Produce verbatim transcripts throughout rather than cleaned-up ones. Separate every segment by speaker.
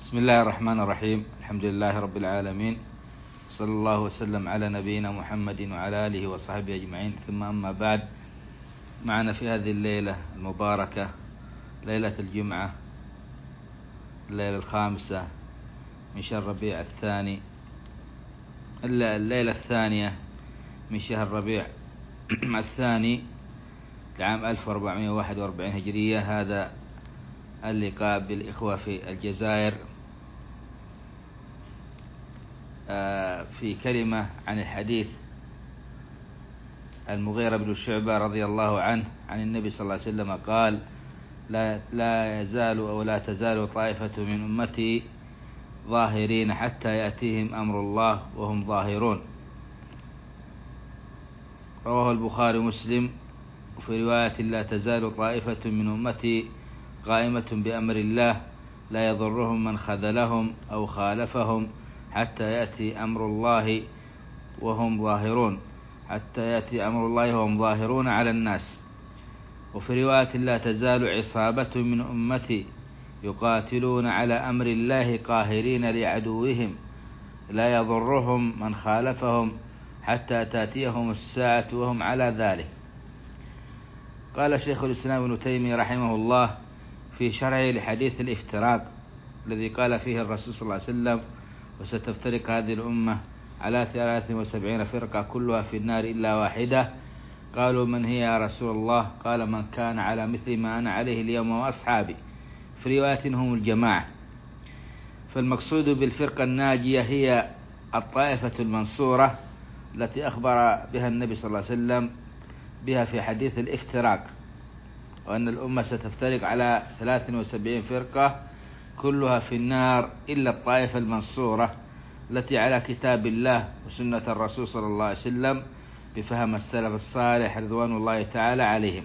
Speaker 1: بسم الله الرحمن الرحيم. الحمد لله رب العالمين، صلى الله وسلم على نبينا محمد وعلى آله وصحبه أجمعين، ثم أما بعد. معنا في هذه الليلة المباركة، ليلة الجمعة، الليلة الخامسة من شهر ربيع الثاني، الليلة الثانية من شهر ربيع الثاني لعام ألف وأربعمائة وواحد وأربعين هجرية. هذا اللقاء بالإخوة في الجزائر في كلمة عن الحديث المغيرة بن شعبة رضي الله عنه عن النبي صلى الله عليه وسلم قال: لا, لا يزال أو لا تزال طائفة من أمتي ظاهرين حتى يأتيهم أمر الله وهم ظاهرون. رواه البخاري ومسلم. وفي رواية: لا تزال طائفة من أمتي قائمة بأمر الله لا يضرهم من خذلهم أو خالفهم حتى يأتي أمر الله وهم ظاهرون حتى يأتي أمر الله وهم ظاهرون على الناس. وفي رواية: لا تزال عصابة من أمتي يقاتلون على أمر الله قاهرين لعدوهم لا يضرهم من خالفهم حتى تأتيهم الساعة وهم على ذلك. قال شيخ الإسلام ابن تيمية رحمه الله في شرحه لحديث الافتراق الذي قال فيه الرسول صلى الله عليه وسلم: وستفترق هذه الأمة على ثلاث وسبعين فرقة كلها في النار إلا واحدة. قالوا: من هي يا رسول الله؟ قال: من كان على مثل ما أنا عليه اليوم وأصحابي. في رواية: هم الجماعة. فالمقصود بالفرقة الناجية هي الطائفة المنصورة التي أخبر بها النبي صلى الله عليه وسلم بها في حديث الافتراق، وأن الأمة ستفترق على ثلاث وسبعين فرقة كلها في النار إلا الطائفة المنصورة التي على كتاب الله وسنة الرسول صلى الله عليه وسلم بفهم السلف الصالح رضوان الله تعالى عليهم.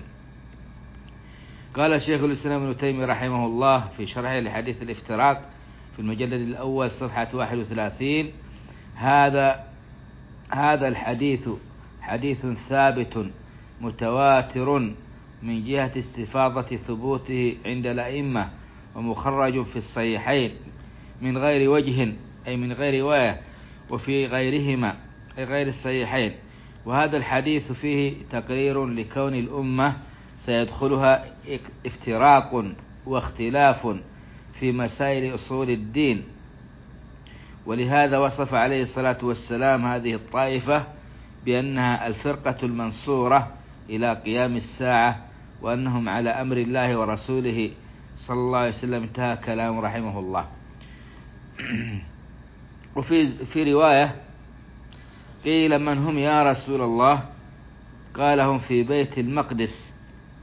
Speaker 1: قال الشيخ الإسلام ابن تيمية رحمه الله في شرحه لحديث الافتراق في المجلد الأول صفحة واحد وثلاثين: هذا هذا الحديث حديث ثابت متواتر من جهة استفاضة ثبوته عند الأئمة، ومخرج في الصحيحين من غير وجه، أي من غير رواية، وفي غيرهما أي غير الصحيحين. وهذا الحديث فيه تقرير لكون الأمة سيدخلها افتراق واختلاف في مسائل أصول الدين، ولهذا وصف عليه الصلاة والسلام هذه الطائفة بأنها الفرقة المنصورة إلى قيام الساعة، وأنهم على أمر الله ورسوله صلى الله عليه وسلم. انتهى كلام رحمه الله. وفي في رواية: قيل: من هم يا رسول الله؟ قال: هم في بيت المقدس.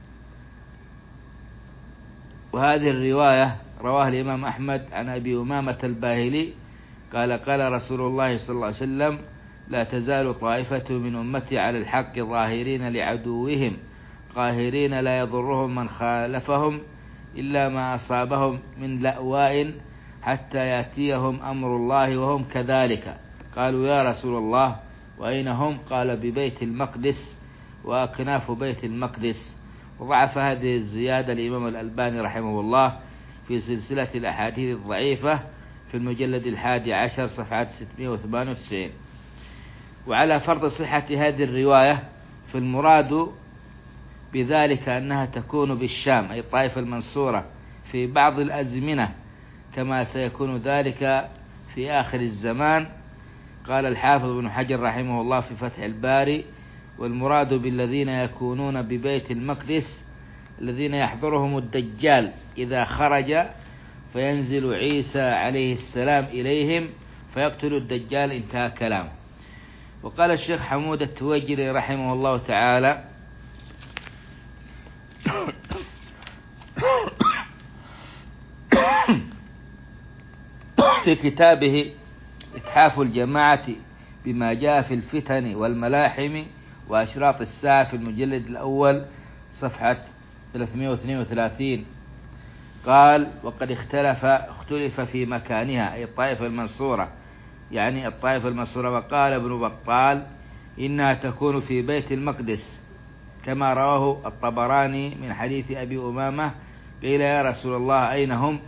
Speaker 1: وهذه الرواية رواها الإمام أحمد عن أبي أمامة الباهلي قال: قال رسول الله صلى الله عليه وسلم: لا تزال طائفة من أمتي على الحق ظاهرين لعدوهم قاهرين لا يضرهم من خالفهم إلا ما أصابهم من لأواء حتى يأتيهم أمر الله وهم كذلك. قالوا: يا رسول الله وأين هم؟ قال: ببيت المقدس وأكناف بيت المقدس. وضعف هذه الزيادة الإمام الألباني رحمه الله في سلسلة الأحاديث الضعيفة في المجلد الحادي عشر صفحة ستمائة وثمانية وتسعين. وعلى فرض صحة هذه الرواية، فالمراد بذلك أنها تكون بالشام، أي الطائفة المنصورة، في بعض الأزمنة كما سيكون ذلك في آخر الزمان. قال الحافظ ابن حجر رحمه الله في فتح الباري: والمراد بالذين يكونون ببيت المقدس الذين يحضرهم الدجال إذا خرج فينزل عيسى عليه السلام إليهم فيقتل الدجال. انتهى كلام. وقال الشيخ حمود التويجري رحمه الله تعالى: في كتابه إتحاف الجماعة بما جاء في الفتن والملاحم وأشراط الساعة في المجلد الأول صفحة ثلاثمائة واثنين وثلاثين، قال: وقد اختلف اختلف في مكانها، أي الطائفة المنصورة، يعني الطائفة المنصورة. وقال ابن بطال: إنها تكون في بيت المقدس كما رواه الطبراني من حديث أبي أمامة. قيل: يا رسول الله أين هم؟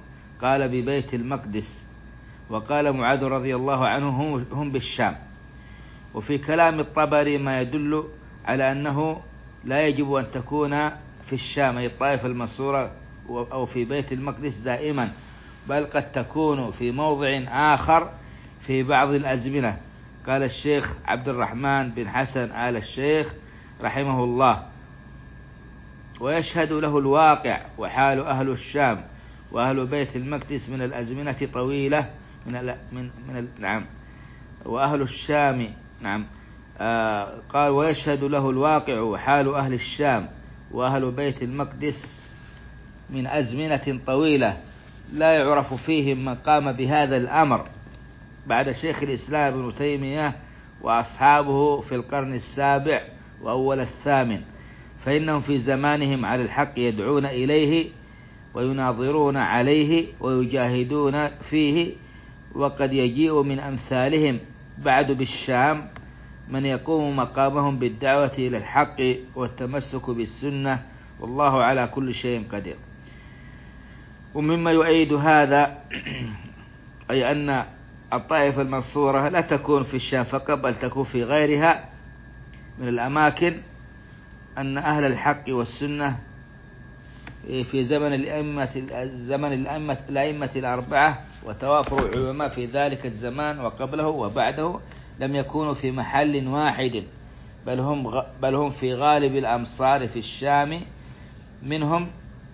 Speaker 1: قال ببيت المقدس، وقال معاذ رضي الله عنه هم بالشام. وفي كلام الطبري ما يدل على أنه لا يجب أن تكون في الشام أي الطائفة المنصورة أو في بيت المقدس دائما، بل قد تكون في موضع آخر في بعض الأزمنة. قال الشيخ عبد الرحمن بن حسن آل الشيخ رحمه الله: ويشهد له الواقع وحال أهل الشام وأهل بيت المقدس من الأزمنة طويلة من ال من من ال نعم وأهل الشام نعم آه قال: ويشهد له الواقع وحال أهل الشام وأهل بيت المقدس من أزمنة طويلة لا يعرف فيهم من قام بهذا الأمر بعد شيخ الإسلام ابن تيمية وأصحابه في القرن السابع وأول الثامن، فإنهم في زمانهم على الحق يدعون إليه ويناظرون عليه ويجاهدون فيه. وقد يجيء من أمثالهم بعد بالشام من يقوم مقامهم بالدعوة إلى الحق والتمسك بالسنة، والله على كل شيء قدير. ومما يؤيد هذا أي أن الطائفة المنصورة لا تكون في الشام فقط بل تكون في غيرها من الأماكن، أن أهل الحق والسنة في زمن الأئمة زمن الأئمة الأئمة الأربعة وتوافر العلماء في ذلك الزمان وقبله وبعده لم يكونوا في محل واحد، بل هم بل هم في غالب الأمصار في الشام منهم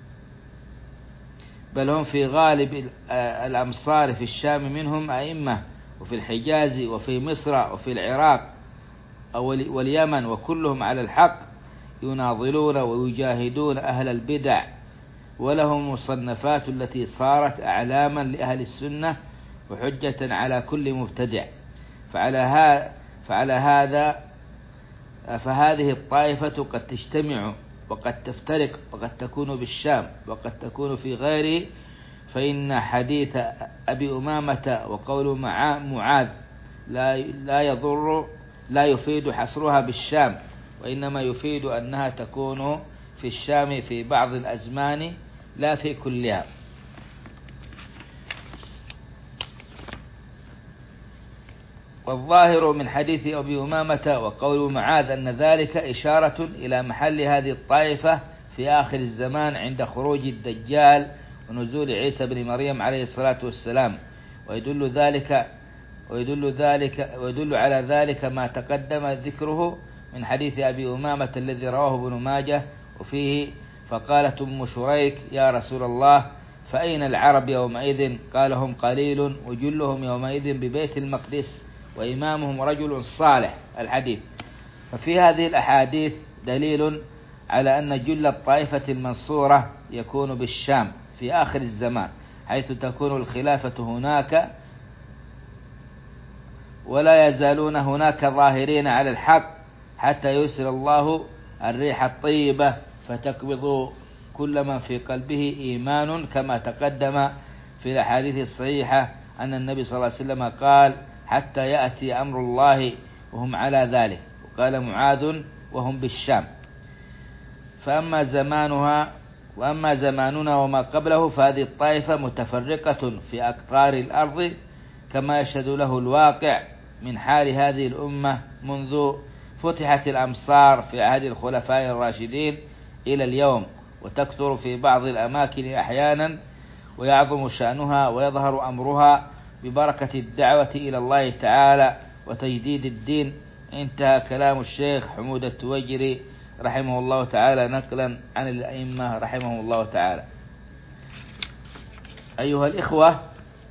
Speaker 1: بل هم في غالب الأمصار في الشام منهم أئمة، وفي الحجاز وفي مصر وفي العراق واليمن، وكلهم على الحق يناظرون ويجاهدون أهل البدع، ولهم مصنفات التي صارت أعلاما لأهل السنة وحجة على كل مبتدع. فعلى هذا فعلى هذا فهذه الطائفة قد تجتمع وقد تفترق، وقد تكون بالشام وقد تكون في غيره. فإن حديث أبي أمامة وقول معاذ لا لا يضر لا يفيد حصرها بالشام، وإنما يفيد أنها تكون في الشام في بعض الأزمان لا في كلها. والظاهر من حديث أبي أمامة وقول معاذ أن ذلك إشارة إلى محل هذه الطائفة في آخر الزمان عند خروج الدجال ونزول عيسى بن مريم عليه الصلاة والسلام، ويدل ذلك ويدل ذلك ويدل على ذلك ما تقدم ذكره من حديث أبي أمامة الذي رواه ابن ماجه، وفيه: فقالت أم شريك: يا رسول الله، فأين العرب يومئذ؟ قال: هم قليل وجلهم يومئذ ببيت المقدس وإمامهم رجل صالح. الحديث. ففي هذه الأحاديث دليل على أن جل الطائفة المنصورة يكون بالشام في آخر الزمان، حيث تكون الخلافة هناك ولا يزالون هناك ظاهرين على الحق حتى يرسل الله الريح الطيبة فتقبض كل من في قلبه إيمان، كما تقدم في الأحاديث الصحيحة أن النبي صلى الله عليه وسلم قال: حتى يأتي أمر الله وهم على ذلك. وقال معاذ: وهم بالشام. فأما زمانها وأما زماننا وما قبله فهذه الطائفة متفرقة في أقطار الأرض، كما يشهد له الواقع من حال هذه الأمة منذ فتحت الأمصار في عهد الخلفاء الراشدين إلى اليوم، وتكثر في بعض الأماكن أحيانا ويعظم شأنها ويظهر أمرها ببركة الدعوة إلى الله تعالى وتجديد الدين. انتهى كلام الشيخ حمود التويجري رحمه الله تعالى نقلا عن الأئمة رحمه الله تعالى. أيها الإخوة،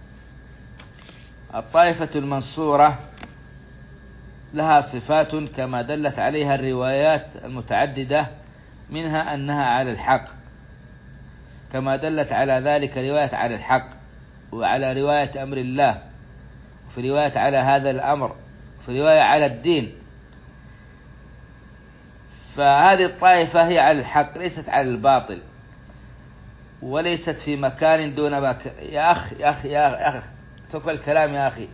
Speaker 1: الطائفة المنصورة لها صفات كما دلت عليها الروايات المتعددة، منها أنها على الحق، كما دلت على ذلك رواية على الحق، وعلى رواية أمر الله، وفي رواية على هذا الأمر، وفي رواية على الدين. فهذه الطائفة هي على الحق، ليست على الباطل، وليست في مكان دون مكان. يا أخ يا أخ يا أخ تقبل الكلام يا أخي.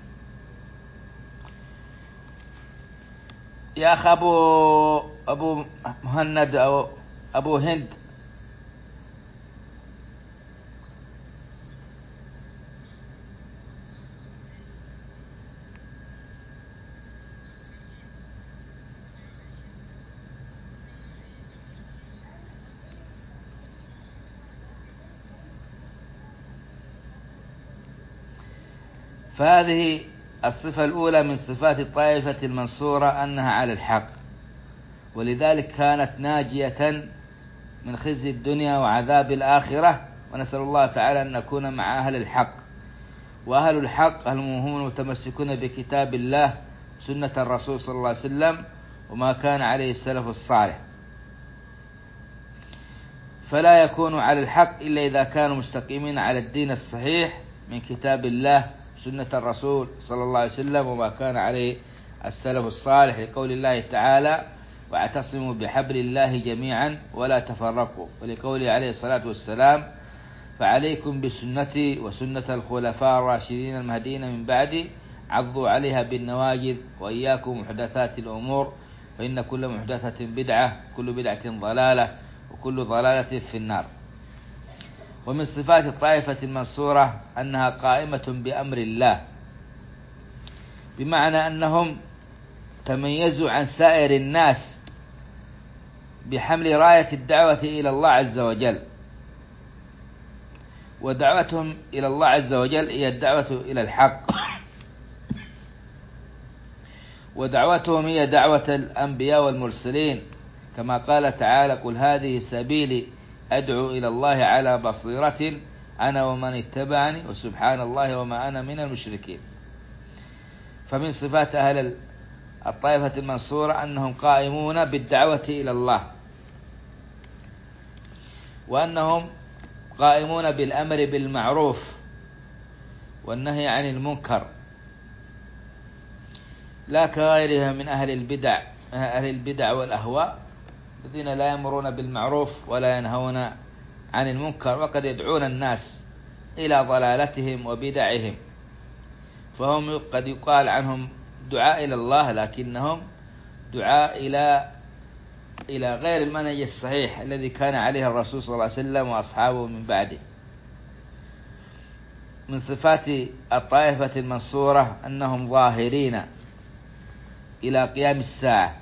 Speaker 1: يا أخ أبو أبو مهند أو أبو هند، فهذه الصفة الأولى من صفات الطائفة المنصورة أنها على الحق، ولذلك كانت ناجية من خزي الدنيا وعذاب الآخرة، ونسأل الله تعالى أن نكون مع أهل الحق. وأهل الحق هم المتمسكون بكتاب الله سنة الرسول صلى الله عليه وسلم وما كان عليه السلف الصالح، فلا يكون على الحق إلا إذا كانوا مستقيمين على الدين الصحيح من كتاب الله سنة الرسول صلى الله عليه وسلم وما كان عليه السلف الصالح، لقول الله تعالى واعتصموا بحبل الله جميعا ولا تفرقوا، ولقوله عليه الصلاة والسلام فعليكم بسنتي وسنة الخلفاء الراشدين المهديين من بعدي عضوا عليها بالنواجذ وإياكم محدثات الأمور فإن كل محدثة بدعة كل بدعة ضلالة وكل ضلالة في النار. ومن صفات الطائفة المنصورة أنها قائمة بأمر الله، بمعنى أنهم تميزوا عن سائر الناس بحمل راية الدعوة إلى الله عز وجل، ودعوتهم إلى الله عز وجل هي الدعوة إلى الحق، ودعوتهم هي دعوة الأنبياء والمرسلين، كما قال تعالى قل هذه سبيلي أدعو إلى الله على بصيرة أنا ومن اتبعني وسبحان الله وما أنا من المشركين. فمن صفات أهل الطائفة المنصورة أنهم قائمون بالدعوة إلى الله، وأنهم قائمون بالأمر بالمعروف والنهي عن المنكر، لا كغيرها من أهل البدع أهل البدع والأهواء الذين لا يأمرون بالمعروف ولا ينهون عن المنكر، وقد يدعون الناس إلى ضلالتهم وبدعهم، فهم قد يقال عنهم دعاء إلى الله لكنهم دعاء إلى إلى غير المنهج الصحيح الذي كان عليه الرسول صلى الله عليه وسلم وأصحابه من بعده. من صفات الطائفة المنصورة أنهم ظاهرين إلى قيام الساعة،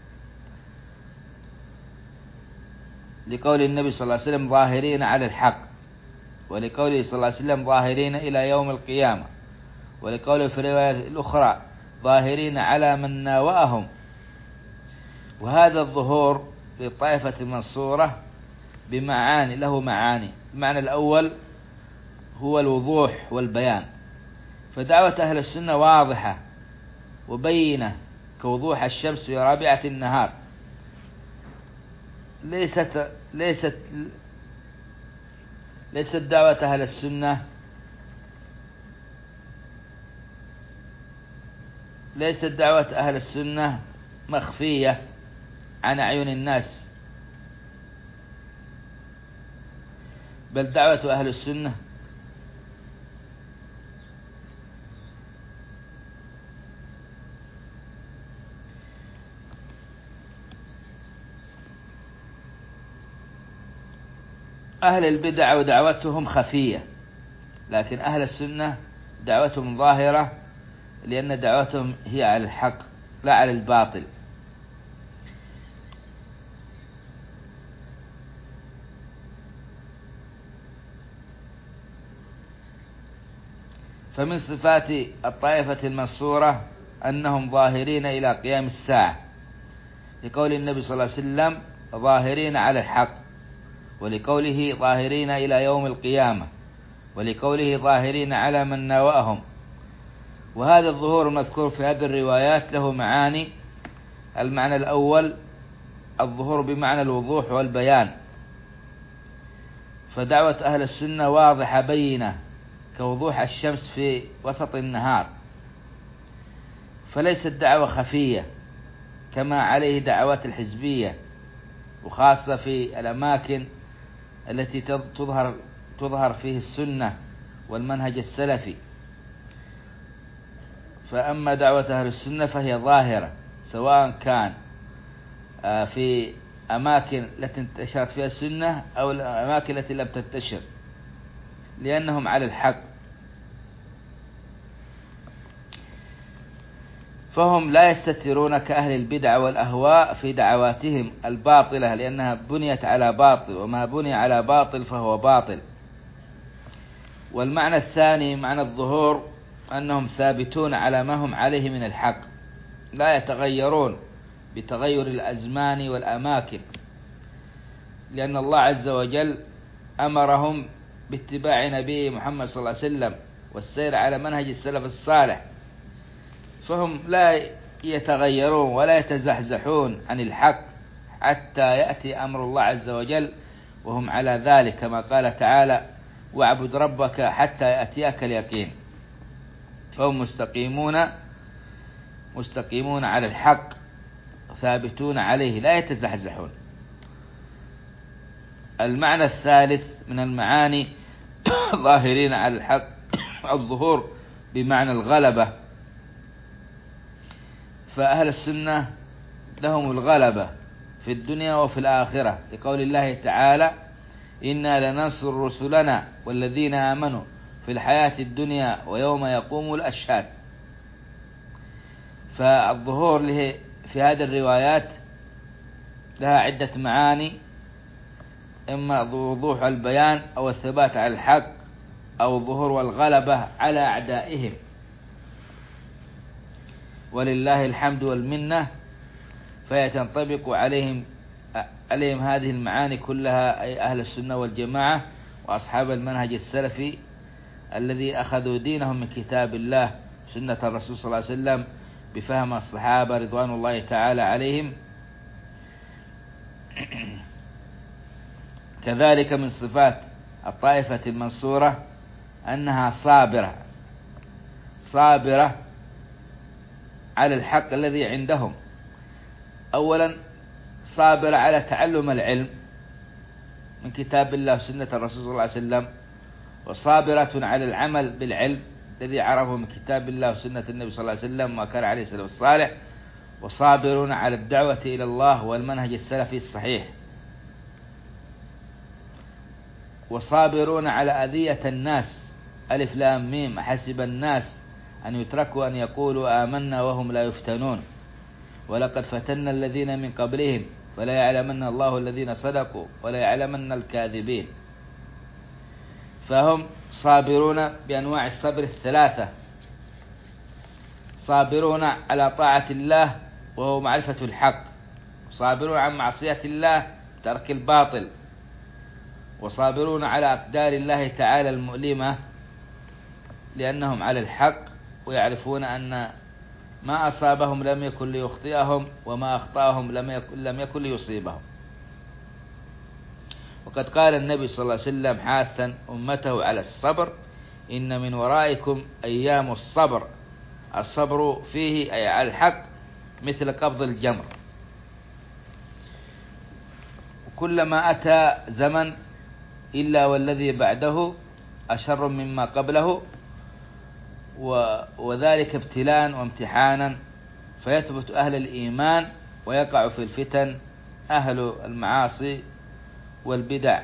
Speaker 1: لقول النبي صلى الله عليه وسلم ظاهرين على الحق، ولقوله صلى الله عليه وسلم ظاهرين إلى يوم القيامة، ولقوله في الرواية الأخرى ظاهرين على من ناوأهم. وهذا الظهور للطائفة المنصورة بمعاني له معاني. المعنى الأول هو الوضوح والبيان، فدعوة أهل السنة واضحة وبينة كوضوح الشمس في رابعة النهار، ليست ليست ليست دعوة أهل السنة ليست دعوة أهل السنة مخفية عن أعين الناس، بل دعوة أهل السنة أهل البدع ودعوتهم خفية، لكن أهل السنة دعوتهم ظاهرة، لأن دعوتهم هي على الحق لا على الباطل. فمن صفات الطائفة المنصورة أنهم ظاهرين إلى قيام الساعة، لقول النبي صلى الله عليه وسلم ظاهرين على الحق، ولقوله ظاهرين إلى يوم القيامة، ولقوله ظاهرين على من ناوأهم. وهذا الظهور المذكور في هذه الروايات له معاني. المعنى الأول الظهور بمعنى الوضوح والبيان، فدعوة أهل السنة واضحة بينة كوضوح الشمس في وسط النهار، فليست دعوة خفية كما عليه دعوات الحزبية، وخاصة في الأماكن التي تظهر تظهر فيه السنة والمنهج السلفي. فأما دعوة أهل السنة فهي ظاهرة، سواء كان في أماكن التي انتشرت فيها السنة أو الأماكن التي لم تنتشر، لأنهم على الحق. فهم لا يستترون كأهل البدع والأهواء في دعواتهم الباطلة، لأنها بنيت على باطل، وما بني على باطل فهو باطل. والمعنى الثاني معنى الظهور أنهم ثابتون على ما هم عليه من الحق، لا يتغيرون بتغير الأزمان والأماكن، لأن الله عز وجل أمرهم باتباع نبيه محمد صلى الله عليه وسلم والسير على منهج السلف الصالح، فهم لا يتغيرون ولا يتزحزحون عن الحق حتى يأتي أمر الله عز وجل وهم على ذلك، كما قال تعالى: واعبد ربك حتى يأتيك اليقين. فهم مستقيمون مستقيمون على الحق، ثابتون عليه لا يتزحزحون. المعنى الثالث من المعاني ظاهرين على الحق، الظهور بمعنى الغلبة، فأهل السنة لهم الغلبة في الدنيا وفي الآخرة، لقول الله تعالى: إنا لننصر رسلنا والذين آمنوا في الحياة الدنيا ويوم يقوم الأشهاد. فالظهور له في هذه الروايات لها عدة معاني، إما وضوح البيان أو الثبات على الحق أو الظهور والغلبة على أعدائهم، ولله الحمد والمنة. فهي تنطبق عليهم عليهم هذه المعاني كلها، أي أهل السنة والجماعة وأصحاب المنهج السلفي الذي أخذوا دينهم من كتاب الله سنة الرسول صلى الله عليه وسلم بفهم الصحابة رضوان الله تعالى عليهم. كذلك من صفات الطائفة المنصورة أنها صابرة صابرة على الحق الذي عندهم. أولا صابرة على تعلم العلم من كتاب الله وسنة الرسول صلى الله عليه وسلم، وصابرة على العمل بالعلم الذي عرفه من كتاب الله وسنة النبي صلى الله عليه وسلم ما كان عليه السلف الصالح، وصابرون على الدعوة إلى الله والمنهج السلفي الصحيح، وصابرون على أذية الناس. ألف لام ميم، أحسب الناس أن يتركوا أن يقولوا آمنا وهم لا يفتنون ولقد فتنا الذين من قبلهم فلا يعلمن الله الذين صدقوا ولا يعلمن الكاذبين. فهم صابرون بأنواع الصبر الثلاثة، صابرون على طاعة الله وهو معرفة الحق، صابرون عن معصية الله ترك الباطل، وصابرون على أقدار الله تعالى المؤلمة لأنهم على الحق ويعرفون أن ما أصابهم لم يكن ليخطئهم وما أخطأهم لم يكن, لم يكن ليصيبهم. وقد قال النبي صلى الله عليه وسلم حاثا أمته على الصبر: إن من ورائكم أيام الصبر. الصبر فيه أي على الحق مثل قبض الجمر، كلما أتى زمن إلا والذي بعده أشر مما قبله، وذلك ابتلاء وامتحانا، فيثبت أهل الإيمان ويقع في الفتن أهل المعاصي والبدع.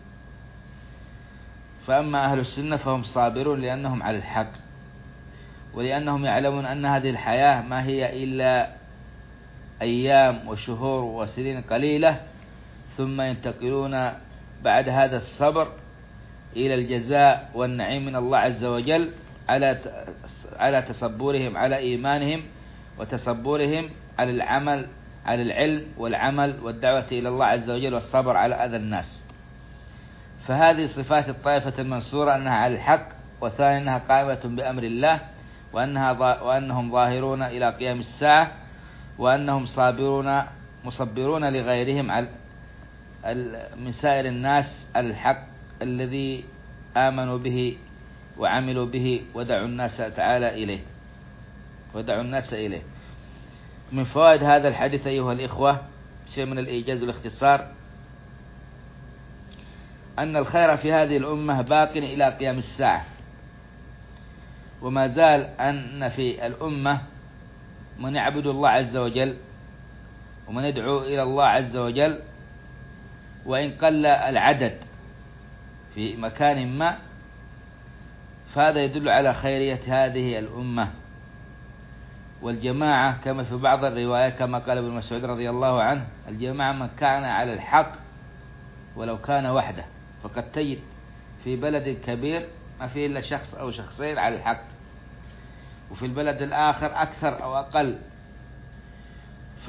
Speaker 1: فأما أهل السنة فهم صابرون لأنهم على الحق، ولأنهم يعلمون أن هذه الحياة ما هي إلا أيام وشهور وسنين قليلة، ثم ينتقلون بعد هذا الصبر إلى الجزاء والنعيم من الله عز وجل على على تصبرهم على إيمانهم وتصبرهم على العمل على العلم والعمل والدعوة إلى الله عز وجل والصبر على أذى الناس. فهذه صفات الطائفة المنصورة، أنها على الحق، وثاني أنها قائمة بأمر الله، وأنها وأنهم ظاهرون إلى قيام الساعة، وأنهم صابرون مصبرون لغيرهم على من سائر الناس على الحق الذي آمنوا به وعملوا به ودعوا الناس تعالى إليه ودعوا الناس إليه. من فوائد هذا الحديث أيها الإخوة شيء من الإيجاز والاختصار، أن الخير في هذه الأمة باق إلى قيام الساعة، وما زال أن في الأمة من يعبد الله عز وجل ومن يدعو إلى الله عز وجل، وإن قل العدد في مكان ما، فهذا يدل على خيرية هذه الأمة والجماعة، كما في بعض الروايات كما قال ابن مسعود رضي الله عنه: الجماعة من كان على الحق ولو كان وحده. فقد تجد في بلد كبير ما فيه إلا شخص أو شخصين على الحق، وفي البلد الآخر أكثر أو أقل. ف...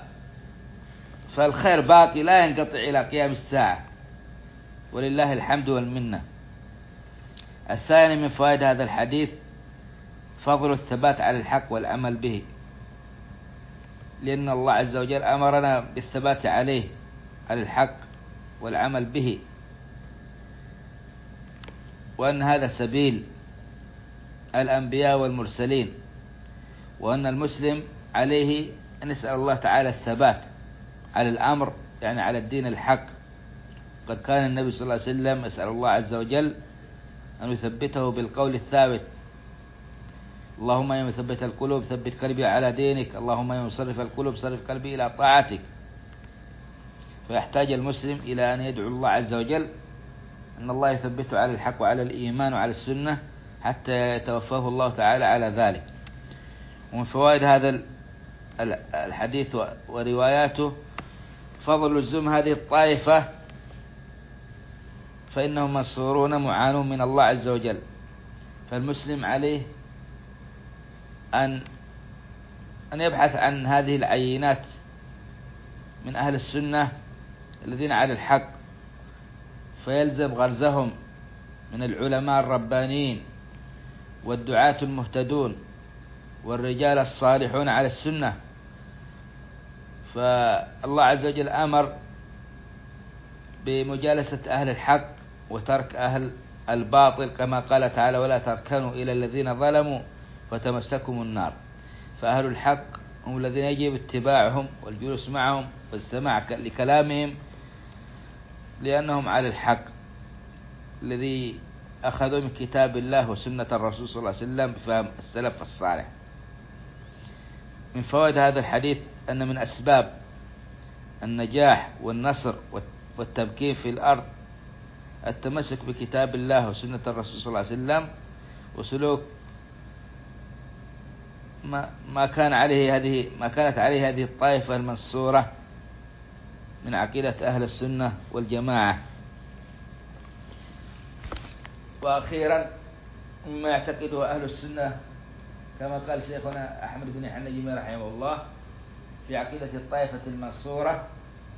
Speaker 1: فالخير باقي لا ينقطع إلى قيام الساعة، ولله الحمد والمنة. الثاني من فوائد هذا الحديث فضل الثبات على الحق والعمل به، لأن الله عز وجل أمرنا بالثبات عليه، على الحق والعمل به، وأن هذا سبيل الأنبياء والمرسلين، وأن المسلم عليه أن يسأل الله تعالى الثبات على الأمر، يعني على الدين الحق. قد كان النبي صلى الله عليه وسلم يسأل الله عز وجل أن يثبته بالقول الثابت: اللهم يا مثبت القلوب ثبت قلبي على دينك، اللهم يا مصرف القلوب صرف قلبي إلى طاعتك. فيحتاج المسلم إلى أن يدعو الله عز وجل أن الله يثبته على الحق وعلى الإيمان وعلى السنة حتى يتوفاه الله تعالى على ذلك. ومن فوائد هذا الحديث ورواياته فضل لزوم هذه الطائفة، فإنهم منصورون معانون من الله عز وجل. فالمسلم عليه أن أن يبحث عن هذه العينات من أهل السنة الذين على الحق، فيلزم غرزهم من العلماء الربانيين والدعاة المهتدون والرجال الصالحون على السنة. فالله عز وجل أمر بمجالسة أهل الحق وترك أهل الباطل، كما قال تعالى: ولا تركنوا إلى الذين ظلموا فتمسكم النار. فأهل الحق هم الذين يجب اتباعهم والجلوس معهم والسماع لكلامهم، لأنهم على الحق الذي أخذوا من كتاب الله وسنة الرسول صلى الله عليه وسلم بفهم السلف الصالح. من فوائد هذا الحديث أن من أسباب النجاح والنصر والتمكين في الأرض التمسك بكتاب الله وسنة الرسول صلى الله عليه وسلم، وسلوك ما ما كان عليه هذه ما كانت عليه هذه الطائفة المنصورة من عقيدة أهل السنة والجماعة. وأخيرا مما يعتقده أهل السنة كما قال شيخنا أحمد بن حنجمي رحمه الله في عقيدة الطائفة المنصورة،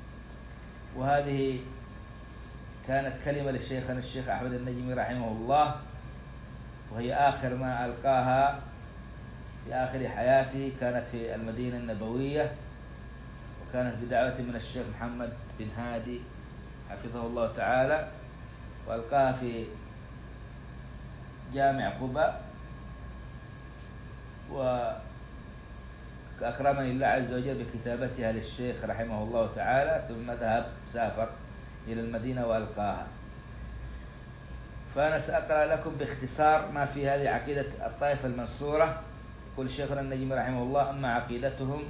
Speaker 1: وهذه كانت كلمة لشيخنا الشيخ أحمد النجمي رحمه الله، وهي آخر ما ألقاها في آخر حياته، كانت في المدينة النبوية، وكانت بدعوة من الشيخ محمد بن هادي حفظه الله تعالى، وألقاها في جامع قباء. وأكرمني الله عز وجل بكتابتها للشيخ رحمه الله تعالى، ثم ذهب سافر إلى المدينة وألقاها. فأنا سأقرأ لكم باختصار ما في هذه عقيدة الطائفة المنصورة. يقول شيخنا النجمي رحمه الله: أما عقيدتهم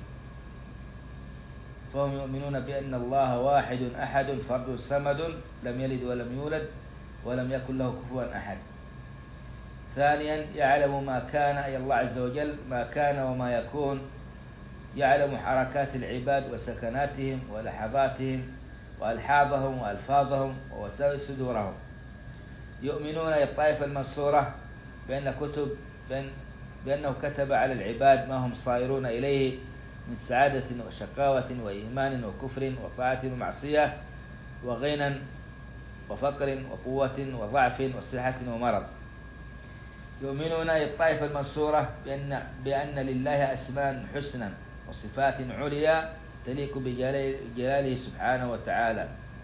Speaker 1: فهم يؤمنون بأن الله واحد أحد فرد صمد لم يلد ولم يولد ولم يكن له كفوا أحد. ثانيا يعلم ما كان، أي الله عز وجل ما كان وما يكون، يعلم حركات العباد وسكناتهم ولحظاتهم وألحاظهم وألفاظهم ووساوس صدورهم. يؤمنون الطائفة المنصورة بأن كتب بأن بأنه كتب على العباد ما هم صائرون إليه من سعادة وشقاوة وإيمان وكفر وطاعة ومعصية وغنى وفقر وقوة وضعف وصحة ومرض. يؤمنون الطائفة المنصورة بأن, بأن لله أسماء حسنا وصفات عليا تليق بجلاله سبحانه وتعالى.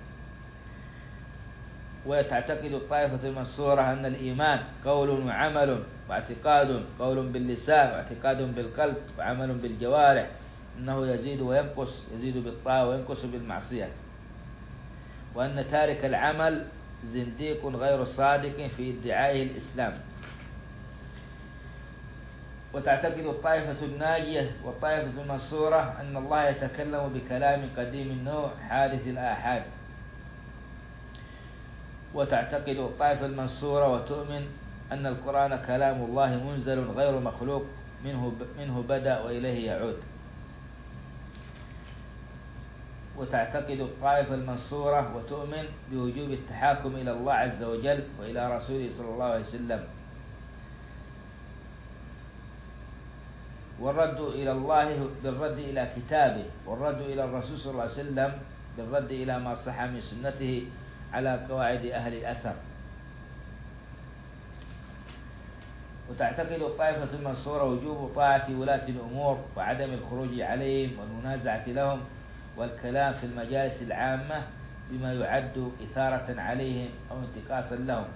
Speaker 1: وتعتقد الطائفة المنصورة أن الإيمان قول وعمل واعتقاد، قول باللسان واعتقاد بالقلب وعمل بالجوارح، أنه يزيد وينقص، يزيد بالطاعة وينقص بالمعصية. وأن تارك العمل زنديق غير صادق في ادعائه الإسلام. وتعتقد الطائفة الناجية والطائفة المنصورة أن الله يتكلم بكلام قديم النوع حادث الآحاد. وتعتقد الطائفة المنصورة وتؤمن أن القرآن كلام الله منزل غير مخلوق، منه منه بدأ وإليه يعود. وتعتقد الطائفة المنصورة وتؤمن بوجوب التحاكم إلى الله عز وجل وإلى رسوله صلى الله عليه وسلم. والرد إلى الله بالرد إلى كتابه، والرد إلى الرسول صلى الله عليه وسلم بالرد إلى ما صح من سنته على قواعد أهل الأثر. وتعتقد الطائفة المنصورة وجوب طاعة ولاة الأمور وعدم الخروج عليهم والمنازعة لهم والكلام في المجالس العامة بما يعد إثارة عليهم أو انتقاصا لهم.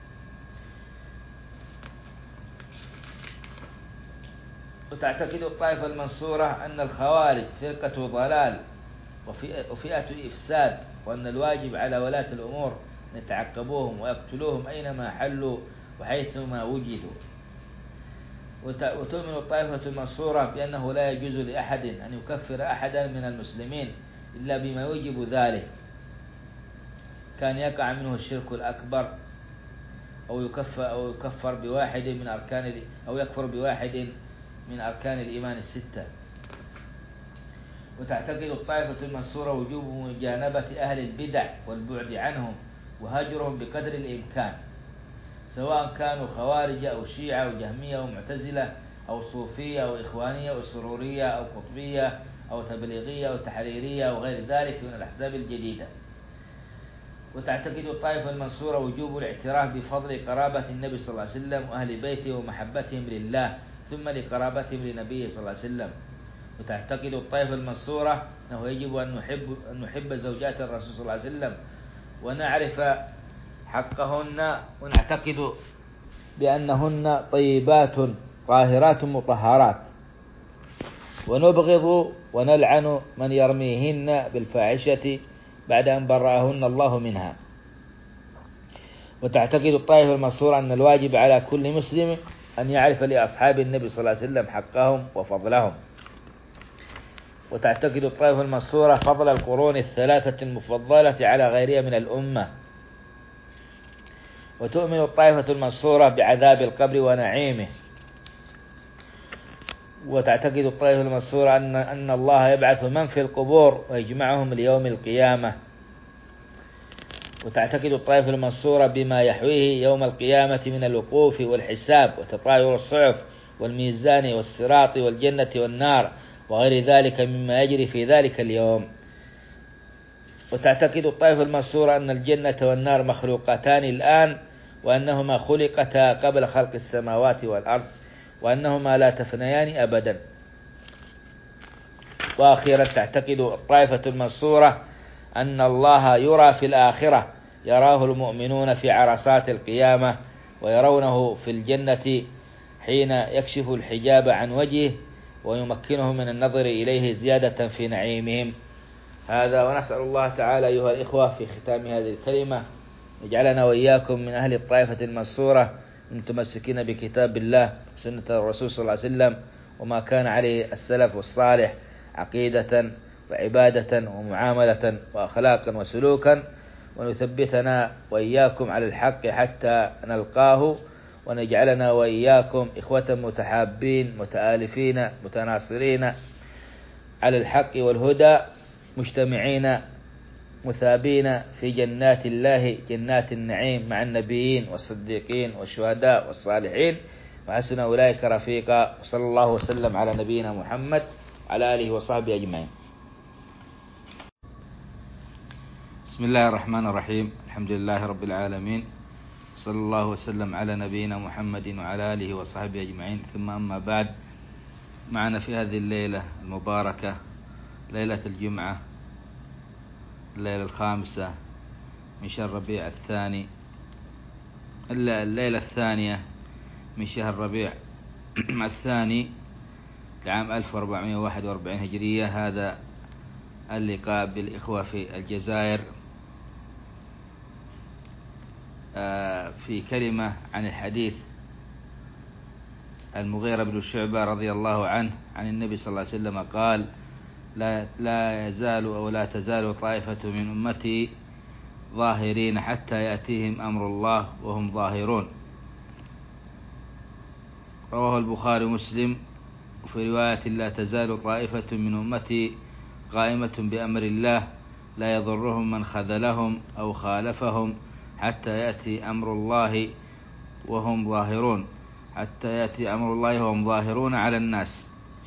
Speaker 1: وتعتقد الطائفة المنصورة أن الخوارج فرقة ضلال وفئة إفساد، وأن الواجب على ولاة الأمور أن يتعقبوهم ويقتلوهم أينما حلوا وحيثما وجدوا. وتؤمن الطائفة المنصورة بأنه لا يجوز لأحد أن يكفر أحدا من المسلمين إلا بما يوجب ذلك، كان يقع منه الشرك الأكبر أو يكفر أو يكفر بواحد من أركان أو يكفر بواحد من أركان الإيمان الستة. وتعتقد الطائفة المنصورة وجوب مجانبة أهل البدع والبعد عنهم وهجرهم بقدر الإمكان، سواء كانوا خوارج أو شيعة أو جهمية أو معتزلة أو صوفية أو إخوانية أو سرورية أو قطبية أو تبليغية أو تحريرية أو غير ذلك من الأحزاب الجديدة. وتعتقد الطائفة المنصورة وجوب الاعتراف بفضل قرابة النبي صلى الله عليه وسلم وأهل بيته ومحبتهم لله ثم لقرابتهم لنبيه صلى الله عليه وسلم. وتعتقد الطائفة المنصورة أنه يجب أن نحب, أن نحب زوجات الرسول صلى الله عليه وسلم ونعرف حقهن، ونعتقد بأنهن طيبات طاهرات مطهرات، ونبغض ونلعن من يرميهن بالفاحشة بعد أن برأهن الله منها. وتعتقد الطائفة المنصورة أن الواجب على كل مسلم أن يعرف لأصحاب النبي صلى الله عليه وسلم حقهم وفضلهم. وتعتقد الطائفة المنصورة فضل القرون الثلاثة المفضلة على غيرها من الأمة. وتؤمن الطائفة المنصورة بعذاب القبر ونعيمه. وتعتقد الطائفة المنصورة أن أن الله يبعث من في القبور ويجمعهم ليوم القيامة. وتعتقد الطائفة المنصورة بما يحويه يوم القيامة من الوقوف والحساب وتطاير الصحف والميزان والصراط والجنة والنار وغير ذلك مما يجري في ذلك اليوم. وتعتقد الطائفة المنصورة أن الجنة والنار مخلوقتان الآن، وأنهما خلقتا قبل خلق السماوات والأرض، وأنهما لا تفنيان أبدا. وأخيرا تعتقد الطائفة المنصورة أن الله يرى في الآخرة، يراه المؤمنون في عرصات القيامة، ويرونه في الجنة حين يكشف الحجاب عن وجهه ويمكنه من النظر إليه زيادة في نعيمهم. هذا، ونسأل الله تعالى أيها الإخوة في ختام هذه الكلمة يجعلنا وإياكم من أهل الطائفة المنصورة المتمسكين بكتاب الله سنة الرسول صلى الله عليه وسلم وما كان عليه السلف والصالح عقيدة وعبادة ومعاملة وأخلاقا وسلوكا، ونثبتنا وإياكم على الحق حتى نلقاه، ونجعلنا وإياكم إخوة متحابين متآلفين متناصرين على الحق والهدى، مجتمعين مثابين في جنات الله جنات النعيم مع النبيين والصديقين والشهداء والصالحين، وحسن أولئك رفيقا. وصلى الله وسلم على نبينا محمد وعلى آله وصحبه أجمعين. بسم الله الرحمن الرحيم، الحمد لله رب العالمين، صلى الله وسلم على نبينا محمد وعلى آله وصحبه أجمعين. ثم أما بعد، معنا في هذه الليلة المباركة ليلة الجمعة، الليلة الخامسة من شهر ربيع الثاني، الليلة الثانية من شهر ربيع الثاني لعام ألف وأربعمائة وواحد وأربعين هجرية. هذا اللقاء بالإخوة في الجزائر في كلمة عن الحديث المغيرة بن شعبة رضي الله عنه عن النبي صلى الله عليه وسلم قال: لا, لا يزال أو لا تزال طائفة من أمتي ظاهرين حتى يأتيهم أمر الله وهم ظاهرون. رواه البخاري ومسلم. وفي رواية: لا تزال طائفة من أمتي قائمة بأمر الله لا يضرهم من خذلهم أو خالفهم حتى يأتي أمر الله وهم ظاهرون حتى يأتي أمر الله وهم ظاهرون على الناس.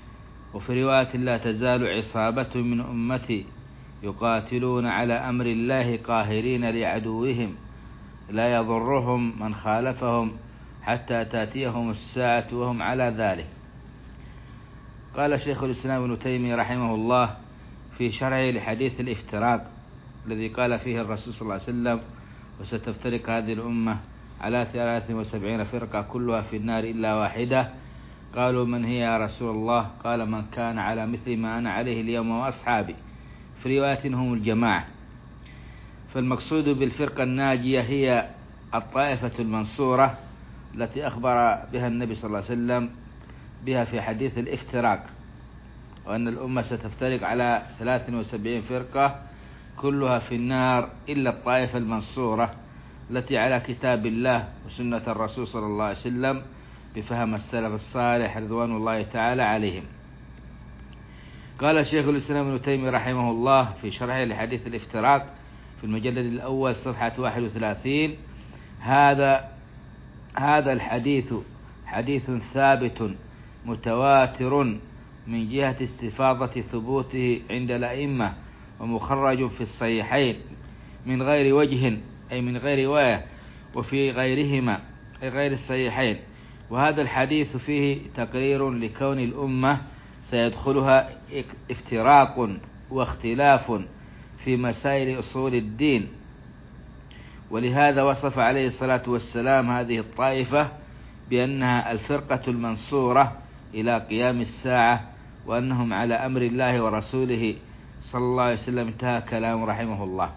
Speaker 1: وفي رواية لا تزال عصابة من أمتي يقاتلون على أمر الله قاهرين لعدوهم لا يضرهم من خالفهم حتى تأتيهم الساعة وهم على ذلك. قال شيخ الإسلام ابن تيمية رحمه الله في شرحه لحديث الافتراق الذي قال فيه الرسول صلى الله عليه وسلم: وستفترق هذه الأمة على ثلاث وسبعين فرقة كلها في النار إلا واحدة. قالوا: من هي يا رسول الله؟ قال: من كان على مثل ما أنا عليه اليوم وأصحابي. في رواية هم الجماعة. فالمقصود بالفرقة الناجية هي الطائفة المنصورة التي أخبر بها النبي صلى الله عليه وسلم بها في حديث الافتراق، وأن الأمة ستفترق على ثلاث وسبعين فرقة كلها في النار إلا الطائفة المنصورة التي على كتاب الله وسنة الرسول صلى الله عليه وسلم بفهم السلف الصالح رضوان الله تعالى عليهم. قال الشيخ الإسلام ابن تيمية رحمه الله في شرحه لحديث الافتراق في المجلد الأول صفحة واحد وثلاثين: هذا هذا الحديث حديث ثابت متواتر من جهة استفاضة ثبوته عند الأئمة، ومخرج في الصحيحين من غير وجه، أي من غير رواية، وفي غيرهما أي غير الصحيحين. وهذا الحديث فيه تقرير لكون الأمة سيدخلها افتراق واختلاف في مسائل أصول الدين، ولهذا وصف عليه الصلاة والسلام هذه الطائفة بأنها الفرقة المنصورة إلى قيام الساعة، وأنهم على أمر الله ورسوله صلى الله عليه وسلم. انتهى كلام رحمه الله.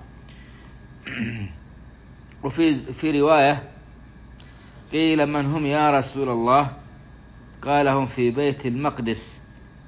Speaker 1: وفي في رواية قيل: من هم يا رسول الله؟ قال: هم في بيت المقدس.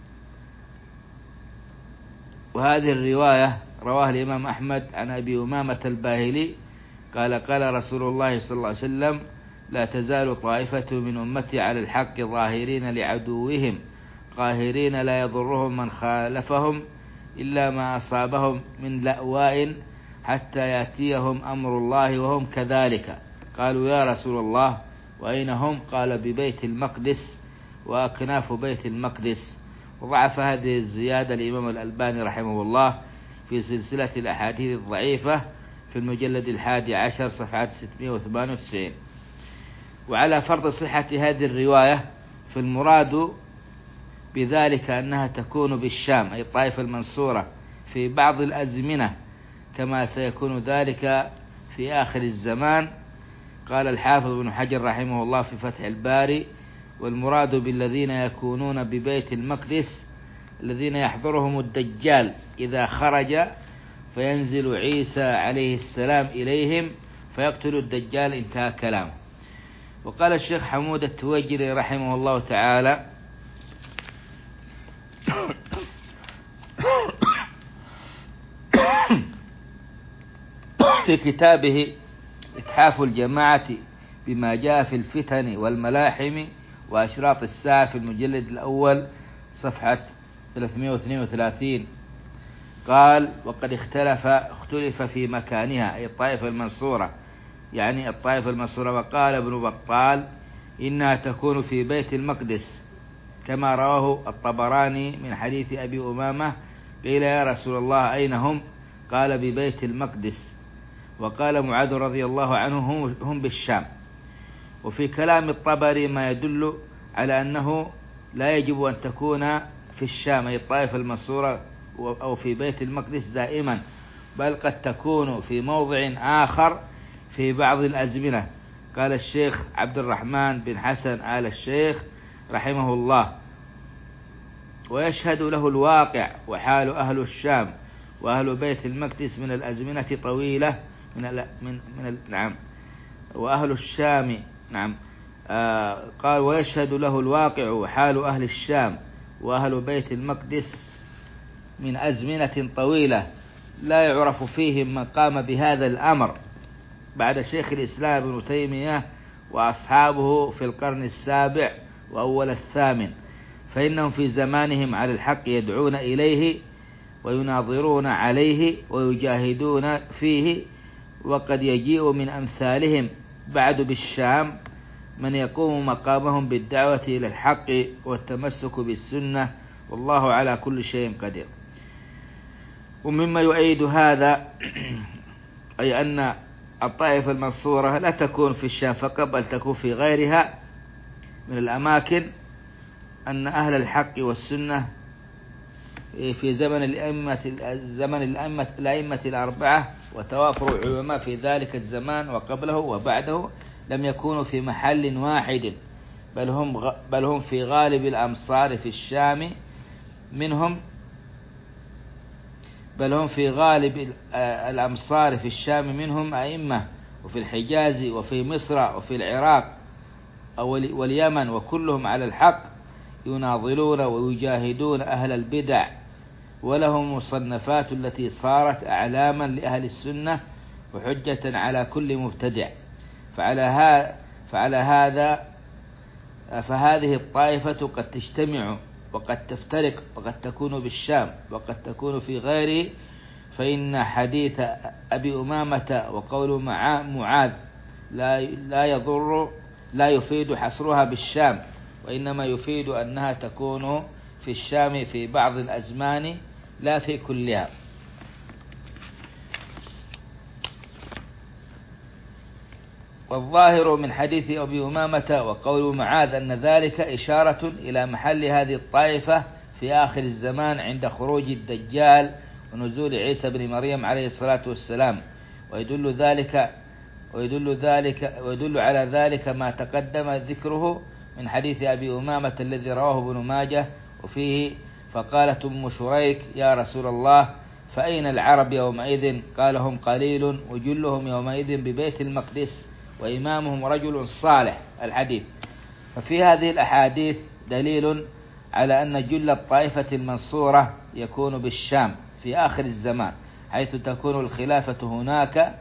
Speaker 1: وهذه الرواية رواها الإمام أحمد عن أبي أمامة الباهلي قال: قال رسول الله صلى الله عليه وسلم: لا تزال طائفة من أمتي على الحق ظاهرين لعدوهم قاهرين لا يضرهم من خالفهم إلا ما أصابهم من لأواء حتى يأتيهم أمر الله وهم كذلك. قالوا: يا رسول الله وأين هم؟ قال: ببيت المقدس وأكناف بيت المقدس. وضعف هذه الزيادة الإمام الألباني رحمه الله في سلسلة الأحاديث الضعيفة في المجلد الحادي عشر صفحة ستمائة وثمانية وتسعين. وعلى فرض صحة هذه الرواية، فالمراد بذلك أنها تكون بالشام، أي الطائفة المنصورة، في بعض الأزمنة كما سيكون ذلك في آخر الزمان. قال الحافظ ابن حجر رحمه الله في فتح الباري: والمراد بالذين يكونون ببيت المقدس الذين يحضرهم الدجال إذا خرج فينزل عيسى عليه السلام إليهم فيقتل الدجال. انتهى كلام. وقال الشيخ حمود التويجري رحمه الله تعالى: في كتابه إتحاف الجماعة بما جاء في الفتن والملاحم وأشراط الساعة في المجلد الأول صفحة ثلاثمائة واثنين وثلاثين، قال: وقد اختلف اختلف في مكانها، أي الطائفة المنصورة، يعني الطائفة المنصورة. وقال ابن بطال: إنها تكون في بيت المقدس كما رواه الطبراني من حديث أبي أمامة. قيل: يا رسول الله أين هم؟ قال: ببيت المقدس. وقال معاذ رضي الله عنه: هم بالشام. وفي كلام الطبري ما يدل على أنه لا يجب أن تكون في الشام، أي الطائفة المنصورة، أو في بيت المقدس دائما، بل قد تكون في موضع آخر في بعض الأزمنة. قال الشيخ عبد الرحمن بن حسن آل الشيخ رحمه الله: ويشهد له الواقع وحال أهل الشام وأهل بيت المقدس من الأزمنة طويلة من ال من من ال نعم وأهل الشام نعم آه قال: ويشهد له الواقع وحال أهل الشام وأهل بيت المقدس من أزمنة طويلة لا يعرف فيهم من قام بهذا الأمر بعد شيخ الإسلام ابن تيمية وأصحابه في القرن السابع وأول الثامن، فإنهم في زمانهم على الحق يدعون إليه ويناظرون عليه ويجاهدون فيه. وقد يجيء من أمثالهم بعد بالشام من يقوم مقامهم بالدعوة إلى الحق والتمسك بالسنة والله على كل شيء قدير. ومما يؤيد هذا أي أن الطائفة المنصورة لا تكون في الشام فقط بل تكون في غيرها من الأماكن، أن أهل الحق والسنة في زمن الأئمة زمن الأئمة الأئمة الأربعة وتوافر العلماء في ذلك الزمان وقبله وبعده لم يكونوا في محل واحد، بل هم بل هم في غالب الأمصار في الشام منهم بل هم في غالب الأمصار في الشام منهم أئمة، وفي الحجاز وفي مصر وفي العراق واليمن، وكلهم على الحق يناضلون ويجاهدون أهل البدع، ولهم مصنفات التي صارت أعلاما لأهل السنة وحجة على كل مبتدع. فعلى هذا فعلى هذا فهذه الطائفة قد تجتمع وقد تفترق، وقد تكون بالشام وقد تكون في غيره. فإن حديث أبي أمامة وقول معاذ لا لا يضر لا يفيد حصرها بالشام، وإنما يفيد أنها تكون في الشام في بعض الأزمان لا في كلها. والظاهر من حديث أبي أمامة وقول معاذ أن ذلك إشارة إلى محل هذه الطائفة في آخر الزمان عند خروج الدجال ونزول عيسى بن مريم عليه الصلاة والسلام، ويدل ذلك ويدل ذلك ويدل على ذلك ما تقدم ذكره من حديث أبي أمامة الذي رواه ابن ماجه، وفيه فقالت أم شريك يا رسول الله فأين العرب يومئذ؟ قال هم قليل وجلهم يومئذ ببيت المقدس وإمامهم رجل صالح. الحديث. ففي هذه الأحاديث دليل على أن جل الطائفة المنصورة يكون بالشام في آخر الزمان، حيث تكون الخلافة هناك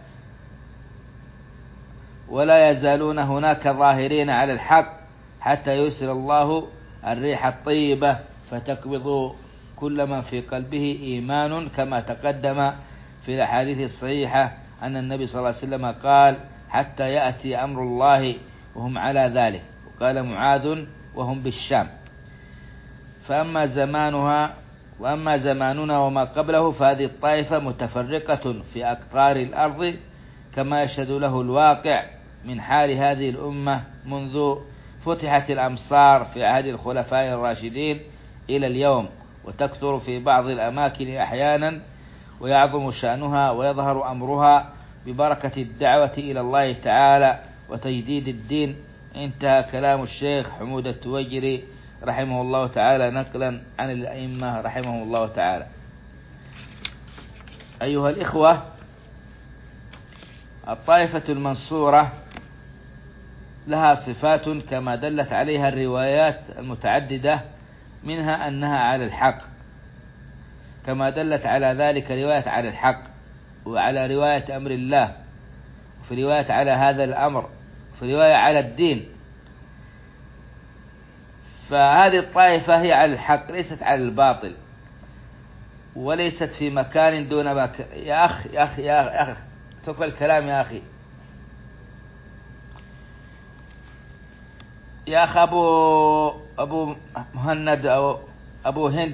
Speaker 1: ولا يزالون هناك ظاهرين على الحق حتى يرسل الله الريح الطيبة فتقبض كل من في قلبه إيمان، كما تقدم في الأحاديث الصحيحة أن النبي صلى الله عليه وسلم قال حتى يأتي أمر الله وهم على ذلك. وقال معاذ وهم بالشام. فأما زمانها وأما زماننا وما قبله فهذه الطائفة متفرقة في أقطار الأرض، كما يشهد له الواقع من حال هذه الأمة منذ فتحت الأمصار في عهد الخلفاء الراشدين إلى اليوم، وتكثر في بعض الأماكن أحيانا ويعظم شأنها ويظهر أمرها ببركة الدعوة إلى الله تعالى وتجديد الدين. انتهى كلام الشيخ حمود التويجري رحمه الله تعالى نقلا عن الأئمة رحمه الله تعالى. أيها الإخوة، الطائفة المنصورة لها صفات كما دلت عليها الروايات المتعددة، منها أنها على الحق، كما دلت على ذلك رواية على الحق، وعلى رواية أمر الله، وفي رواية على هذا الأمر، وفي رواية على الدين. فهذه الطائفة هي على الحق ليست على الباطل، وليست في مكان دون مكان. يا أخ يا أخ يا أخ تقبل الكلام يا أخي يا أخ أبو أبو مهند أو أبو هند.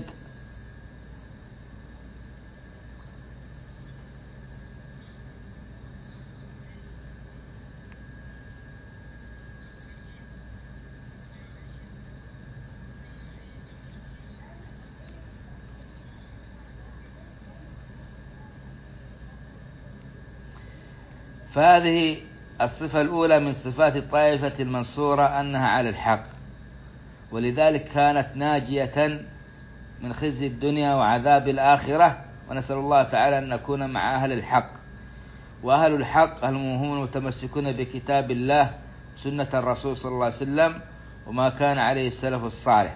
Speaker 1: فهذه الصفة الأولى من صفات الطائفة المنصورة أنها على الحق، ولذلك كانت ناجية من خزي الدنيا وعذاب الآخرة. ونسأل الله تعالى أن نكون مع أهل الحق. وأهل الحق هم المتمسكون بكتاب الله سنة الرسول صلى الله عليه وسلم وما كان عليه السلف الصالح.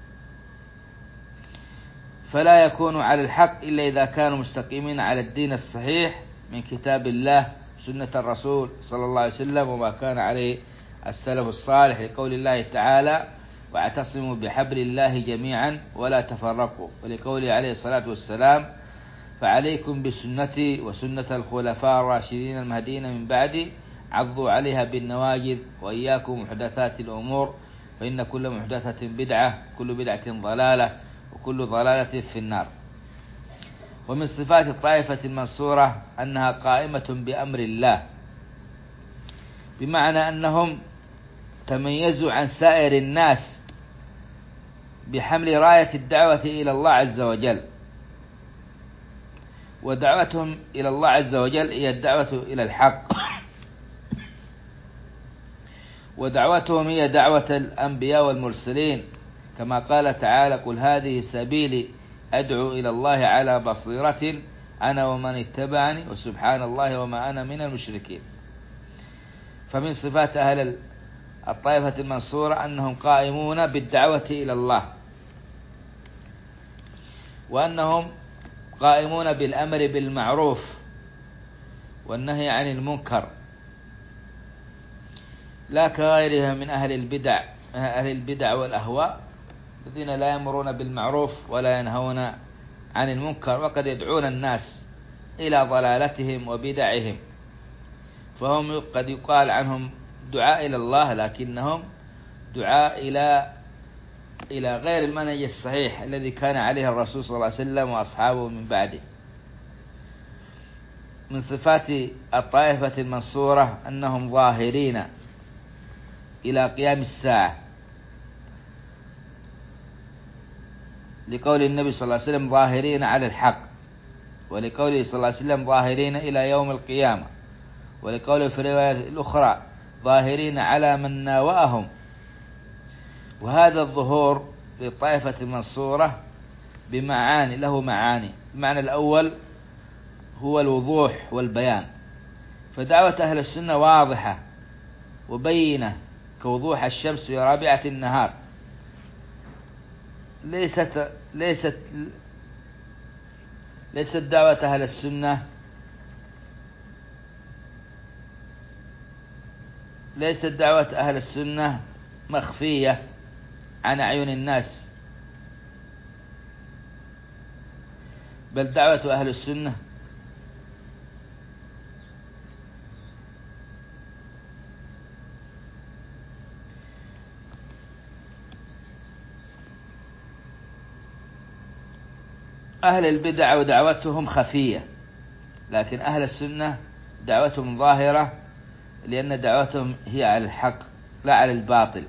Speaker 1: فلا يكون على الحق إلا إذا كانوا مستقيمين على الدين الصحيح من كتاب الله سنة الرسول صلى الله عليه وسلم وما كان عليه السلف الصالح، لقول الله تعالى واعتصموا بحبل الله جميعا ولا تفرقوا، ولقوله عليه الصلاة والسلام فعليكم بسنتي وسنة الخلفاء الراشدين المهديين من بعدي عضوا عليها بالنواجذ وإياكم محدثات الأمور فإن كل محدثة بدعة كل بدعة ضلالة وكل ضلالة في النار. ومن صفات الطائفة المنصورة أنها قائمة بأمر الله، بمعنى أنهم تميزوا عن سائر الناس بحمل راية الدعوة إلى الله عز وجل، ودعوتهم إلى الله عز وجل هي الدعوة إلى الحق، ودعوتهم هي دعوة الأنبياء والمرسلين، كما قال تعالى: قل هذه سبيلي أدعو إلى الله على بصيرة أنا ومن اتبعني وسبحان الله وما أنا من المشركين. فمن صفات أهل الطائفة المنصورة أنهم قائمون بالدعوة إلى الله، وأنهم قائمون بالأمر بالمعروف والنهي عن المنكر، لا كغيرها من أهل البدع أهل البدع والأهواء الذين لا يأمرون بالمعروف ولا ينهون عن المنكر، وقد يدعون الناس إلى ضلالتهم وبدعهم، فهم قد يقال عنهم دعاء إلى الله، لكنهم دعاء إلى إلى غير المنهج الصحيح الذي كان عليه الرسول صلى الله عليه وسلم وأصحابه من بعده. من صفات الطائفة المنصورة أنهم ظاهرين إلى قيام الساعة، لقول النبي صلى الله عليه وسلم: ظاهرين على الحق، ولقوله صلى الله عليه وسلم: ظاهرين إلى يوم القيامة، ولقوله في الرواية الأخرى: ظاهرين على من ناوأهم. وهذا الظهور للطائفة المنصورة بمعاني له معاني. المعنى الأول هو الوضوح والبيان، فدعوة أهل السنة واضحة وبينة كوضوح الشمس في رابعة النهار، ليست ليست ليست دعوة أهل السنة ليست دعوة أهل السنة مخفية عن أعين الناس، بل دعوة أهل السنة أهل البدع ودعوتهم خفية، لكن أهل السنة دعوتهم ظاهرة، لأن دعوتهم هي على الحق لا على الباطل.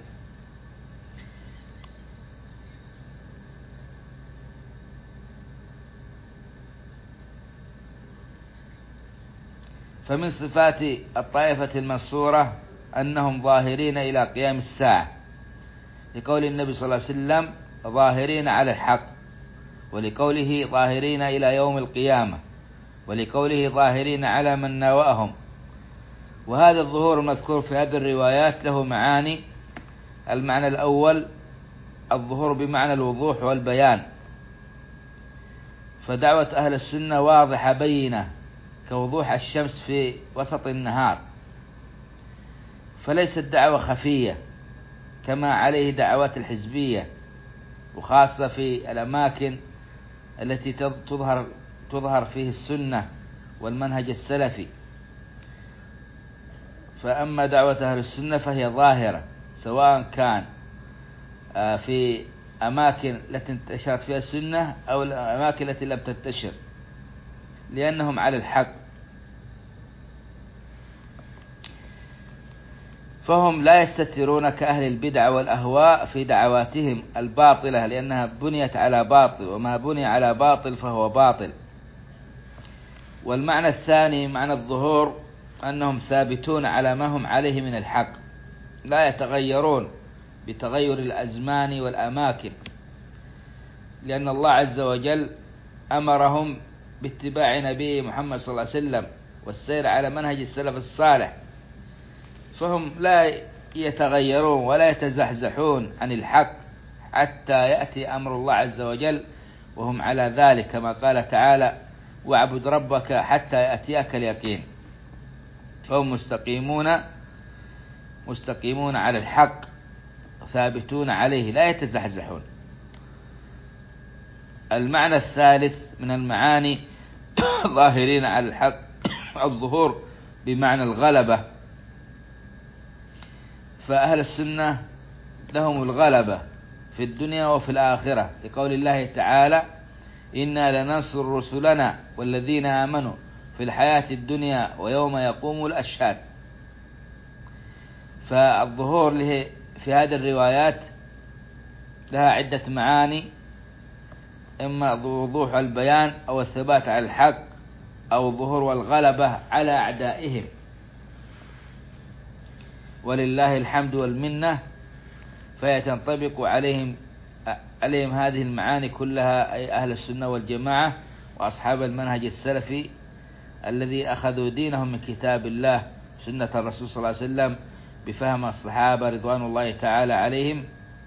Speaker 1: فمن صفات الطائفة المنصورة أنهم ظاهرين إلى قيام الساعة، لقول النبي صلى الله عليه وسلم: ظاهرين على الحق، ولقوله: ظاهرين إلى يوم القيامة، ولقوله: ظاهرين على من ناوأهم. وهذا الظهور المذكور في هذه الروايات له معاني. المعنى الأول الظهور بمعنى الوضوح والبيان، فدعوة أهل السنة واضحة بينة كوضوح الشمس في وسط النهار، فليست دعوة خفية كما عليه دعوات الحزبية، وخاصة في الأماكن التي تظهر تظهر فيه السنة والمنهج السلفي. فأما دعوة أهل السنة فهي ظاهرة، سواء كان في أماكن التي انتشرت فيها السنة أو الأماكن التي لم تنتشر، لأنهم على الحق. فهم لا يستترون كأهل البدع والأهواء في دعواتهم الباطلة، لأنها بنيت على باطل، وما بني على باطل فهو باطل. والمعنى الثاني معنى الظهور أنهم ثابتون على ما هم عليه من الحق، لا يتغيرون بتغير الأزمان والأماكن، لأن الله عز وجل أمرهم باتباع نبيه محمد صلى الله عليه وسلم والسير على منهج السلف الصالح، فهم لا يتغيرون ولا يتزحزحون عن الحق حتى يأتي أمر الله عز وجل وهم على ذلك، كما قال تعالى: واعبد ربك حتى يأتيك اليقين. فهم مستقيمون مستقيمون على الحق، ثابتون عليه لا يتزحزحون. المعنى الثالث من المعاني ظاهرين على الحق، الظهور بمعنى الغلبة، فأهل السنة لهم الغلبة في الدنيا وفي الآخرة، لقول الله تعالى: إنا لننصر رسلنا والذين آمنوا في الحياة الدنيا ويوم يقوم الأشهاد. فالظهور له في هذه الروايات لها عدة معاني: إما وضوح البيان أو الثبات على الحق، أو الظهور والغلبة على أعدائهم. ولله الحمد والمنة، فهي تنطبق عليهم عليهم هذه المعاني كلها، أي أهل السنة والجماعة وأصحاب المنهج السلفي الذي أخذوا دينهم من كتاب الله سنة الرسول صلى الله عليه وسلم بفهم الصحابة رضوان الله تعالى عليهم.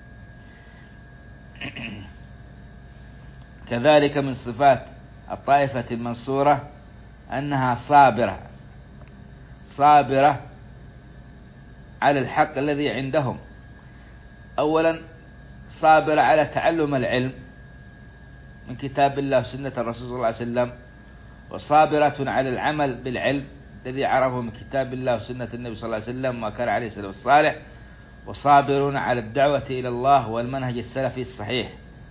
Speaker 1: كذلك من صفات الطائفة المنصورة أنها صابرة صابرة على الحق الذي عندهم. أولا صابرة على تعلم العلم من كتاب الله وسنة الرسول صلى الله عليه وسلم، وصابرة على العمل بالعلم الذي عرفه من كتاب الله وسنة النبي صلى الله عليه وسلم ما كان عليه السلام الصالح، وصابرون على الدعوة إلى الله والمنهج السلفي الصحيح،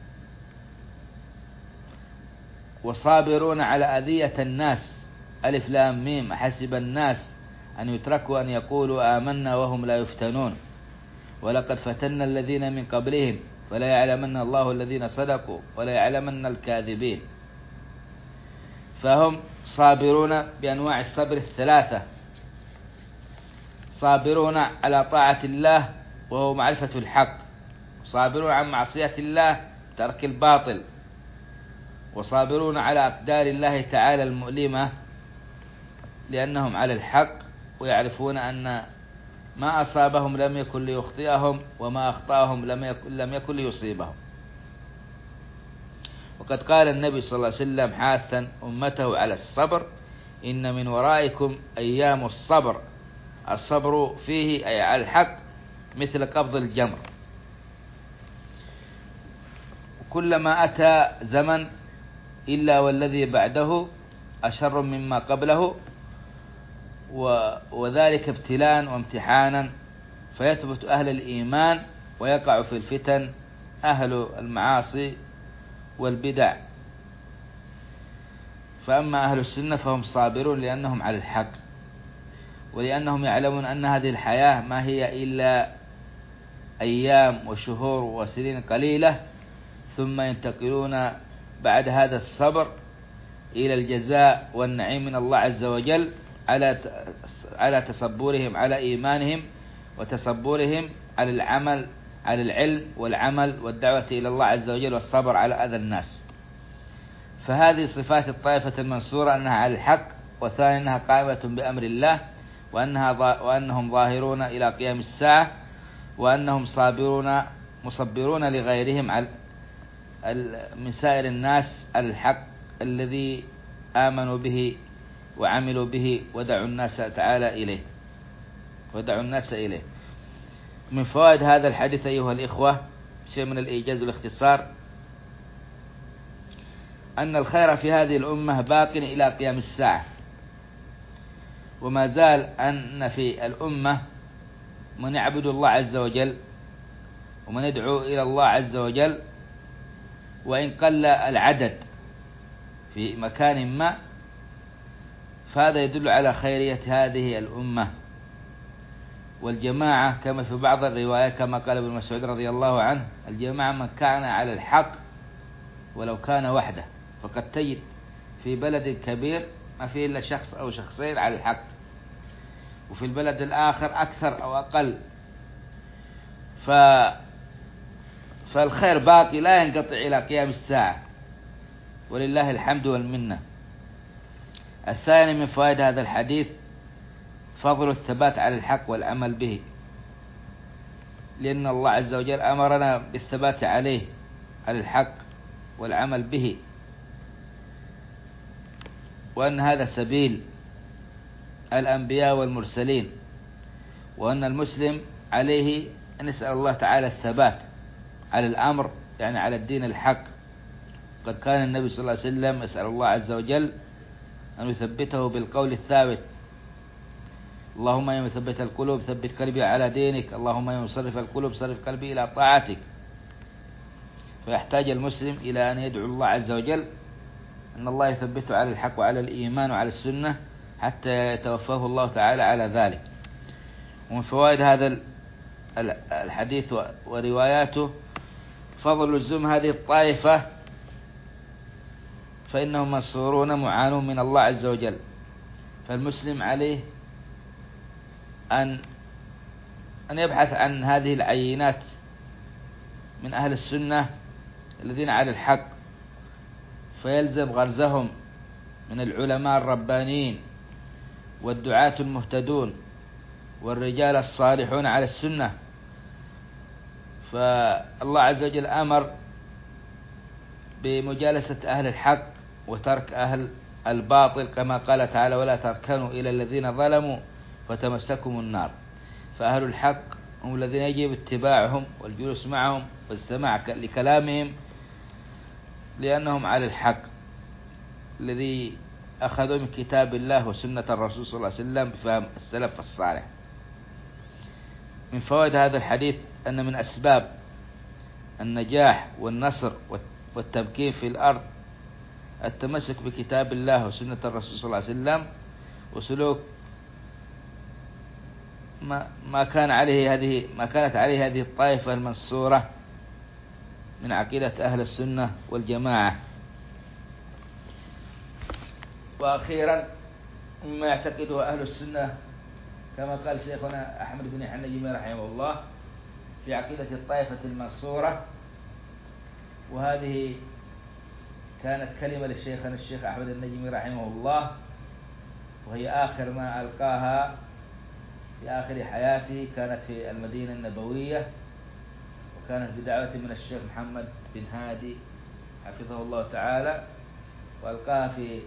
Speaker 1: وصابرون على أذية الناس. ألف لام ميم: أحسب الناس أن يتركوا أن يقولوا آمنا وهم لا يفتنون ولقد فتنا الذين من قبلهم فلا يعلمن الله الذين صدقوا ولا يعلمن الكاذبين. فهم صابرون بأنواع الصبر الثلاثة: صابرون على طاعة الله وهو معرفة الحق، صابرون عن معصية الله ترك الباطل، وصابرون على أقدار الله تعالى المؤلمة لأنهم على الحق ويعرفون أن ما أصابهم لم يكن ليخطئهم وما أخطأهم لم يكن, لم يكن ليصيبهم. وقد قال النبي صلى الله عليه وسلم حاثا أمته على الصبر: إن من ورائكم أيام الصبر. الصبر فيه أي على الحق مثل قبض الجمر. كلما أتى زمن إلا والذي بعده أشر مما قبله، وذلك ابتلاء وامتحانا، فيثبت أهل الإيمان ويقع في الفتن أهل المعاصي والبدع. فأما أهل السنة فهم صابرون لأنهم على الحق، ولأنهم يعلمون أن هذه الحياة ما هي إلا أيام وشهور وسنين قليلة، ثم ينتقلون بعد هذا الصبر إلى الجزاء والنعيم من الله عز وجل على على تصبرهم على إيمانهم وتصبرهم على العمل على العلم والعمل والدعوة إلى الله عز وجل والصبر على أذى الناس. فهذه صفات الطائفة المنصورة: أنها على الحق، وثاني أنها قائمة بأمر الله، وأنها وأنهم ظاهرون إلى قيام الساعة، وأنهم صابرون مصبرون لغيرهم على من سائر الناس على الحق الذي آمنوا به وعملوا به ودعوا الناس تعالى إليه ودعوا الناس إليه. من فوائد هذا الحديث أيها الإخوة شيء من الإيجاز والاختصار: أن الخير في هذه الأمة باق إلى قيام الساعة، وما زال أن في الأمة من يعبد الله عز وجل ومن يدعو إلى الله عز وجل، وإن قل العدد في مكان ما، فهذا يدل على خيرية هذه الأمة والجماعة، كما في بعض الروايات كما قال ابن مسعود رضي الله عنه: الجماعة من كان على الحق ولو كان وحده. فقد تجد في بلد كبير ما فيه إلا شخص أو شخصين على الحق، وفي البلد الآخر أكثر أو أقل. ف... فالخير باقي لا ينقطع إلى قيام الساعة، ولله الحمد والمنة. الثاني من فوائد هذا الحديث فضل الثبات على الحق والعمل به، لأن الله عز وجل أمرنا بالثبات عليه على الحق والعمل به، وأن هذا سبيل الأنبياء والمرسلين، وأن المسلم عليه أن يسأل الله تعالى الثبات على الأمر، يعني على الدين الحق. قد كان النبي صلى الله عليه وسلم يسأل الله عز وجل أن يثبته بالقول الثابت: اللهم يا مثبت القلوب ثبت قلبي على دينك، اللهم يا مصرف القلوب صرف قلبي إلى طاعتك. فيحتاج المسلم إلى أن يدعو الله عز وجل أن الله يثبته على الحق وعلى الإيمان وعلى السنة حتى يتوفاه الله تعالى على ذلك. ومن فوائد هذا الحديث ورواياته فضل لزوم هذه الطائفة، فإنهم منصورون معانون من الله عز وجل. فالمسلم عليه أن أن يبحث عن هذه العينات من أهل السنة الذين على الحق، فيلزم غرزهم من العلماء الربانيين والدعاة المهتدون والرجال الصالحون على السنة. فالله عز وجل أمر بمجالسة أهل الحق وترك أهل الباطل، كما قال تعالى: ولا تركنوا إلى الذين ظلموا فتمسكم النار. فأهل الحق هم الذين يجب اتباعهم والجلوس معهم والسماع لكلامهم، لأنهم على الحق الذي أخذوا من كتاب الله وسنة الرسول صلى الله عليه وسلم بفهم السلف الصالح. من فوائد هذا الحديث أن من أسباب النجاح والنصر والتمكين في الأرض التمسك بكتاب الله وسنة الرسول صلى الله عليه وسلم، وسلوك ما ما كان عليه هذه ما كانت عليه هذه الطائفة المنصورة من عقيدة أهل السنة والجماعة. وأخيرا مما يعتقده أهل السنة كما قال شيخنا أحمد بن يحيى النجمي رحمه الله في عقيدة الطائفة المنصورة، وهذه كانت كلمة لشيخنا الشيخ أحمد النجمي رحمه الله، وهي آخر ما ألقاها في آخر حياته، كانت في المدينة النبوية، وكانت بدعوة من الشيخ محمد بن هادي حفظه الله تعالى، وألقاها في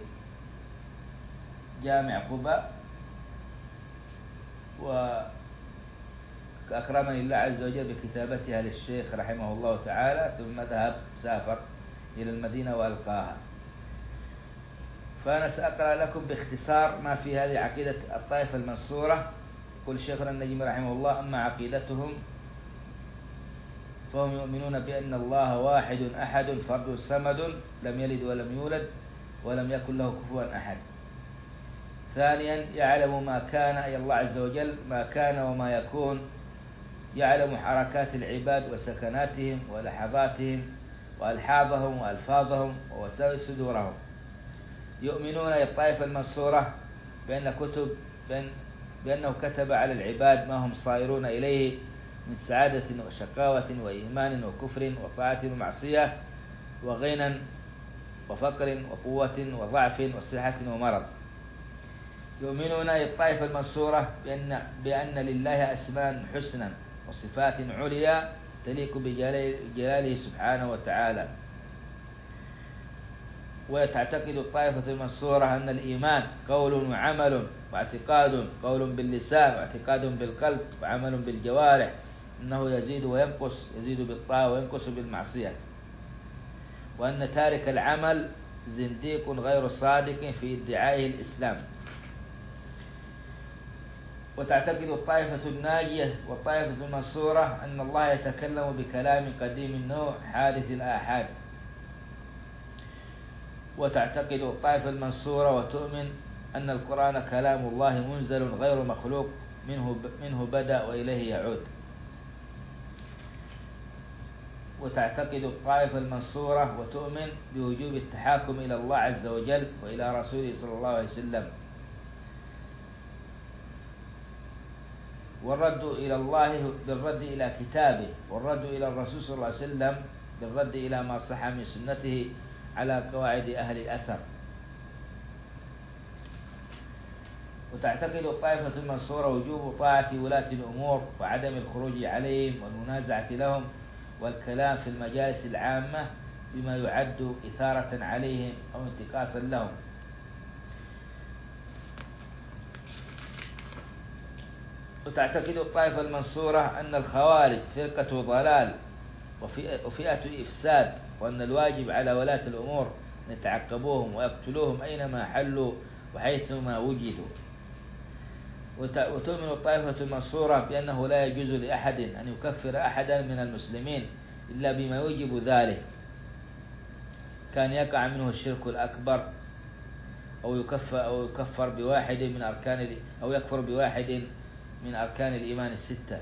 Speaker 1: جامع قباء. وأكرمني الله عز وجل بكتابتها للشيخ رحمه الله تعالى، ثم ذهب سافر إلى المدينة وألقاها. فأنا سأقرأ لكم باختصار ما في هذه عقيدة الطائفة المنصورة. يقول شيخنا النجمي رحمه الله: أما عقيدتهم فهم يؤمنون بأن الله واحد أحد فرد صمد لم يلد ولم يولد ولم يكن له كفوا أحد. ثانيا، يعلم ما كان، أي الله عز وجل ما كان وما يكون، يعلم حركات العباد وسكناتهم ولحظاتهم وألحاظهم وألفاظهم ووساوس صدورهم. يؤمنون الطائفة المنصورة بأن كتب بأن بأنه كتب على العباد ما هم صائرون إليه من سعادة وشقاوة وإيمان وكفر وطاعة ومعصية وغنى وفقر وقوة وضعف وصحة ومرض. يؤمنون الطائفة المنصورة بأن, بأن لله أسماء حسنا وصفات عليا تليق بجلاله سبحانه وتعالى. وتعتقد الطائفة المنصورة أن الإيمان قول وعمل واعتقاد، قول باللسان واعتقاد بالقلب وعمل بالجوارح، أنه يزيد وينقص، يزيد بالطاعة وينقص بالمعصية. وأن تارك العمل زنديق غير صادق في ادعائه الإسلام. وتعتقد الطائفة الناجية والطائفة المنصورة أن الله يتكلم بكلام قديم النوع حادث الآحاد. وتعتقد الطائفة المنصورة وتؤمن أن القرآن كلام الله منزل غير مخلوق، منه منه بدأ وإليه يعود. وتعتقد الطائفة المنصورة وتؤمن بوجوب التحاكم إلى الله عز وجل وإلى رسوله صلى الله عليه وسلم، والرد إلى الله بالرد إلى كتابه، والرد إلى الرسول صلى الله عليه وسلم بالرد إلى ما صح من سنته على قواعد أهل الأثر. وتعتقد الطائفة المنصورة وجوب طاعة ولاة الأمور وعدم الخروج عليهم والمنازعة لهم والكلام في المجالس العامة بما يعد إثارة عليهم أو انتقاصا لهم. وتعتقد الطائفة المنصورة أن الخوارج فرقة ضلال وفئة إفساد، وأن الواجب على ولاة الأمور أن يتعقبوهم ويقتلوهم أينما حلوا وحيثما وجدوا. وتؤمن الطائفة المنصورة بأنه لا يجوز لأحد أن يكفر أحدا من المسلمين إلا بما يوجب ذلك، كان يقع منه الشرك الأكبر أو يكفر أو يكفر بواحد من أركان أو يكفر بواحد من أركان الإيمان الستة.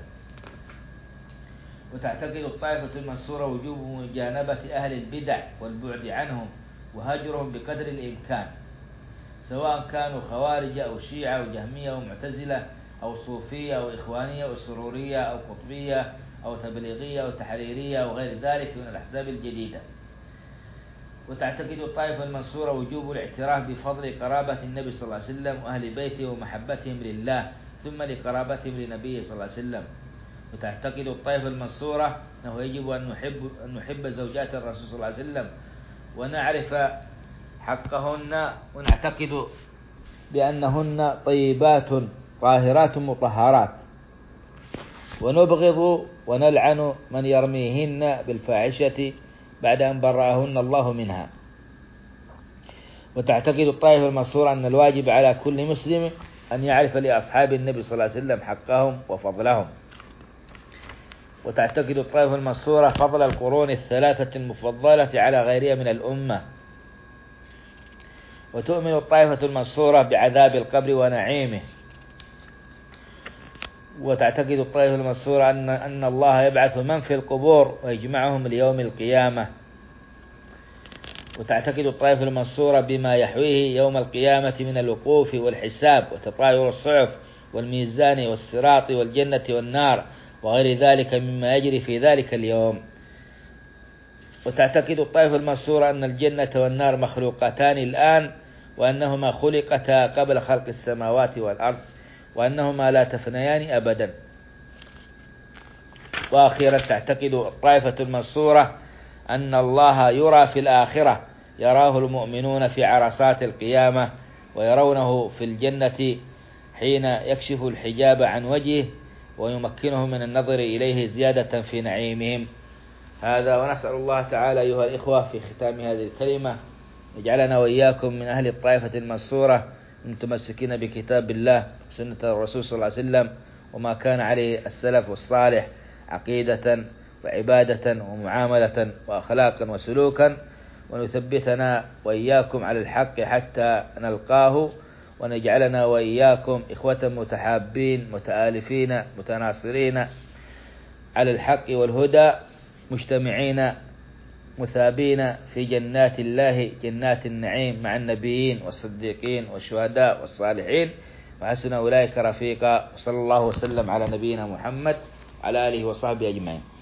Speaker 1: وتعتقد الطائفة المنصورة وجوب مجانبة أهل البدع والبعد عنهم وهجرهم بقدر الإمكان، سواء كانوا خوارج أو شيعة أو جهمية أو معتزلة أو صوفية أو إخوانية أو سرورية أو قطبية أو تبليغية أو تحريرية أو غير ذلك من الأحزاب الجديدة. وتعتقد الطائفة المنصورة وجوب الاعتراف بفضل قرابة النبي صلى الله عليه وسلم وأهل بيته ومحبتهم لله ثم لقرابتهم لنبيه صلى الله عليه وسلم. وتعتقد الطائفة المنصورة أنه يجب أن نحب, أن نحب زوجات الرسول صلى الله عليه وسلم ونعرف حقهن، ونعتقد بأنهن طيبات طاهرات مطهرات، ونبغض ونلعن من يرميهن بالفاحشة بعد أن برأهن الله منها. وتعتقد الطائفة المنصورة أن الواجب على كل مسلم أن يعرف لأصحاب النبي صلى الله عليه وسلم حقهم وفضلهم. وتعتقد الطائفة المنصورة فضل القرون الثلاثة المفضلة على غيرها من الأمة. وتؤمن الطائفة المنصورة بعذاب القبر ونعيمه. وتعتقد الطائفة المنصورة أن أن الله يبعث من في القبور ويجمعهم ليوم القيامة. وتعتقد الطائفة المنصورة بما يحويه يوم القيامة من الوقوف والحساب وتطاير الصحف والميزان والصراط والجنة والنار وغير ذلك مما يجري في ذلك اليوم. وتعتقد الطائفة المنصورة أن الجنة والنار مخلوقتان الآن، وأنهما خلقتا قبل خلق السماوات والأرض، وأنهما لا تفنيان أبدا. وأخيرا تعتقد الطائفة المنصورة أن الله يرى في الآخرة، يراه المؤمنون في عرصات القيامة، ويرونه في الجنة حين يكشف الحجاب عن وجهه ويمكنه من النظر إليه زيادة في نعيمهم. هذا، ونسأل الله تعالى أيها الإخوة في ختام هذه الكلمة يجعلنا وإياكم من أهل الطائفة المنصورة المتمسكين بكتاب الله وسنة الرسول صلى الله عليه وسلم وما كان عليه السلف والصالح عقيدة وعبادة ومعاملة وأخلاقا وسلوكا، ونثبتنا وإياكم على الحق حتى نلقاه، ونجعلنا وإياكم إخوة متحابين متآلفين متناصرين على الحق والهدى، مجتمعين مثابين في جنات الله جنات النعيم مع النبيين والصديقين والشهداء والصالحين، وحسن أولئك رفيقا. وصلى الله وسلم على نبينا محمد وعلى آله وصحبه أجمعين.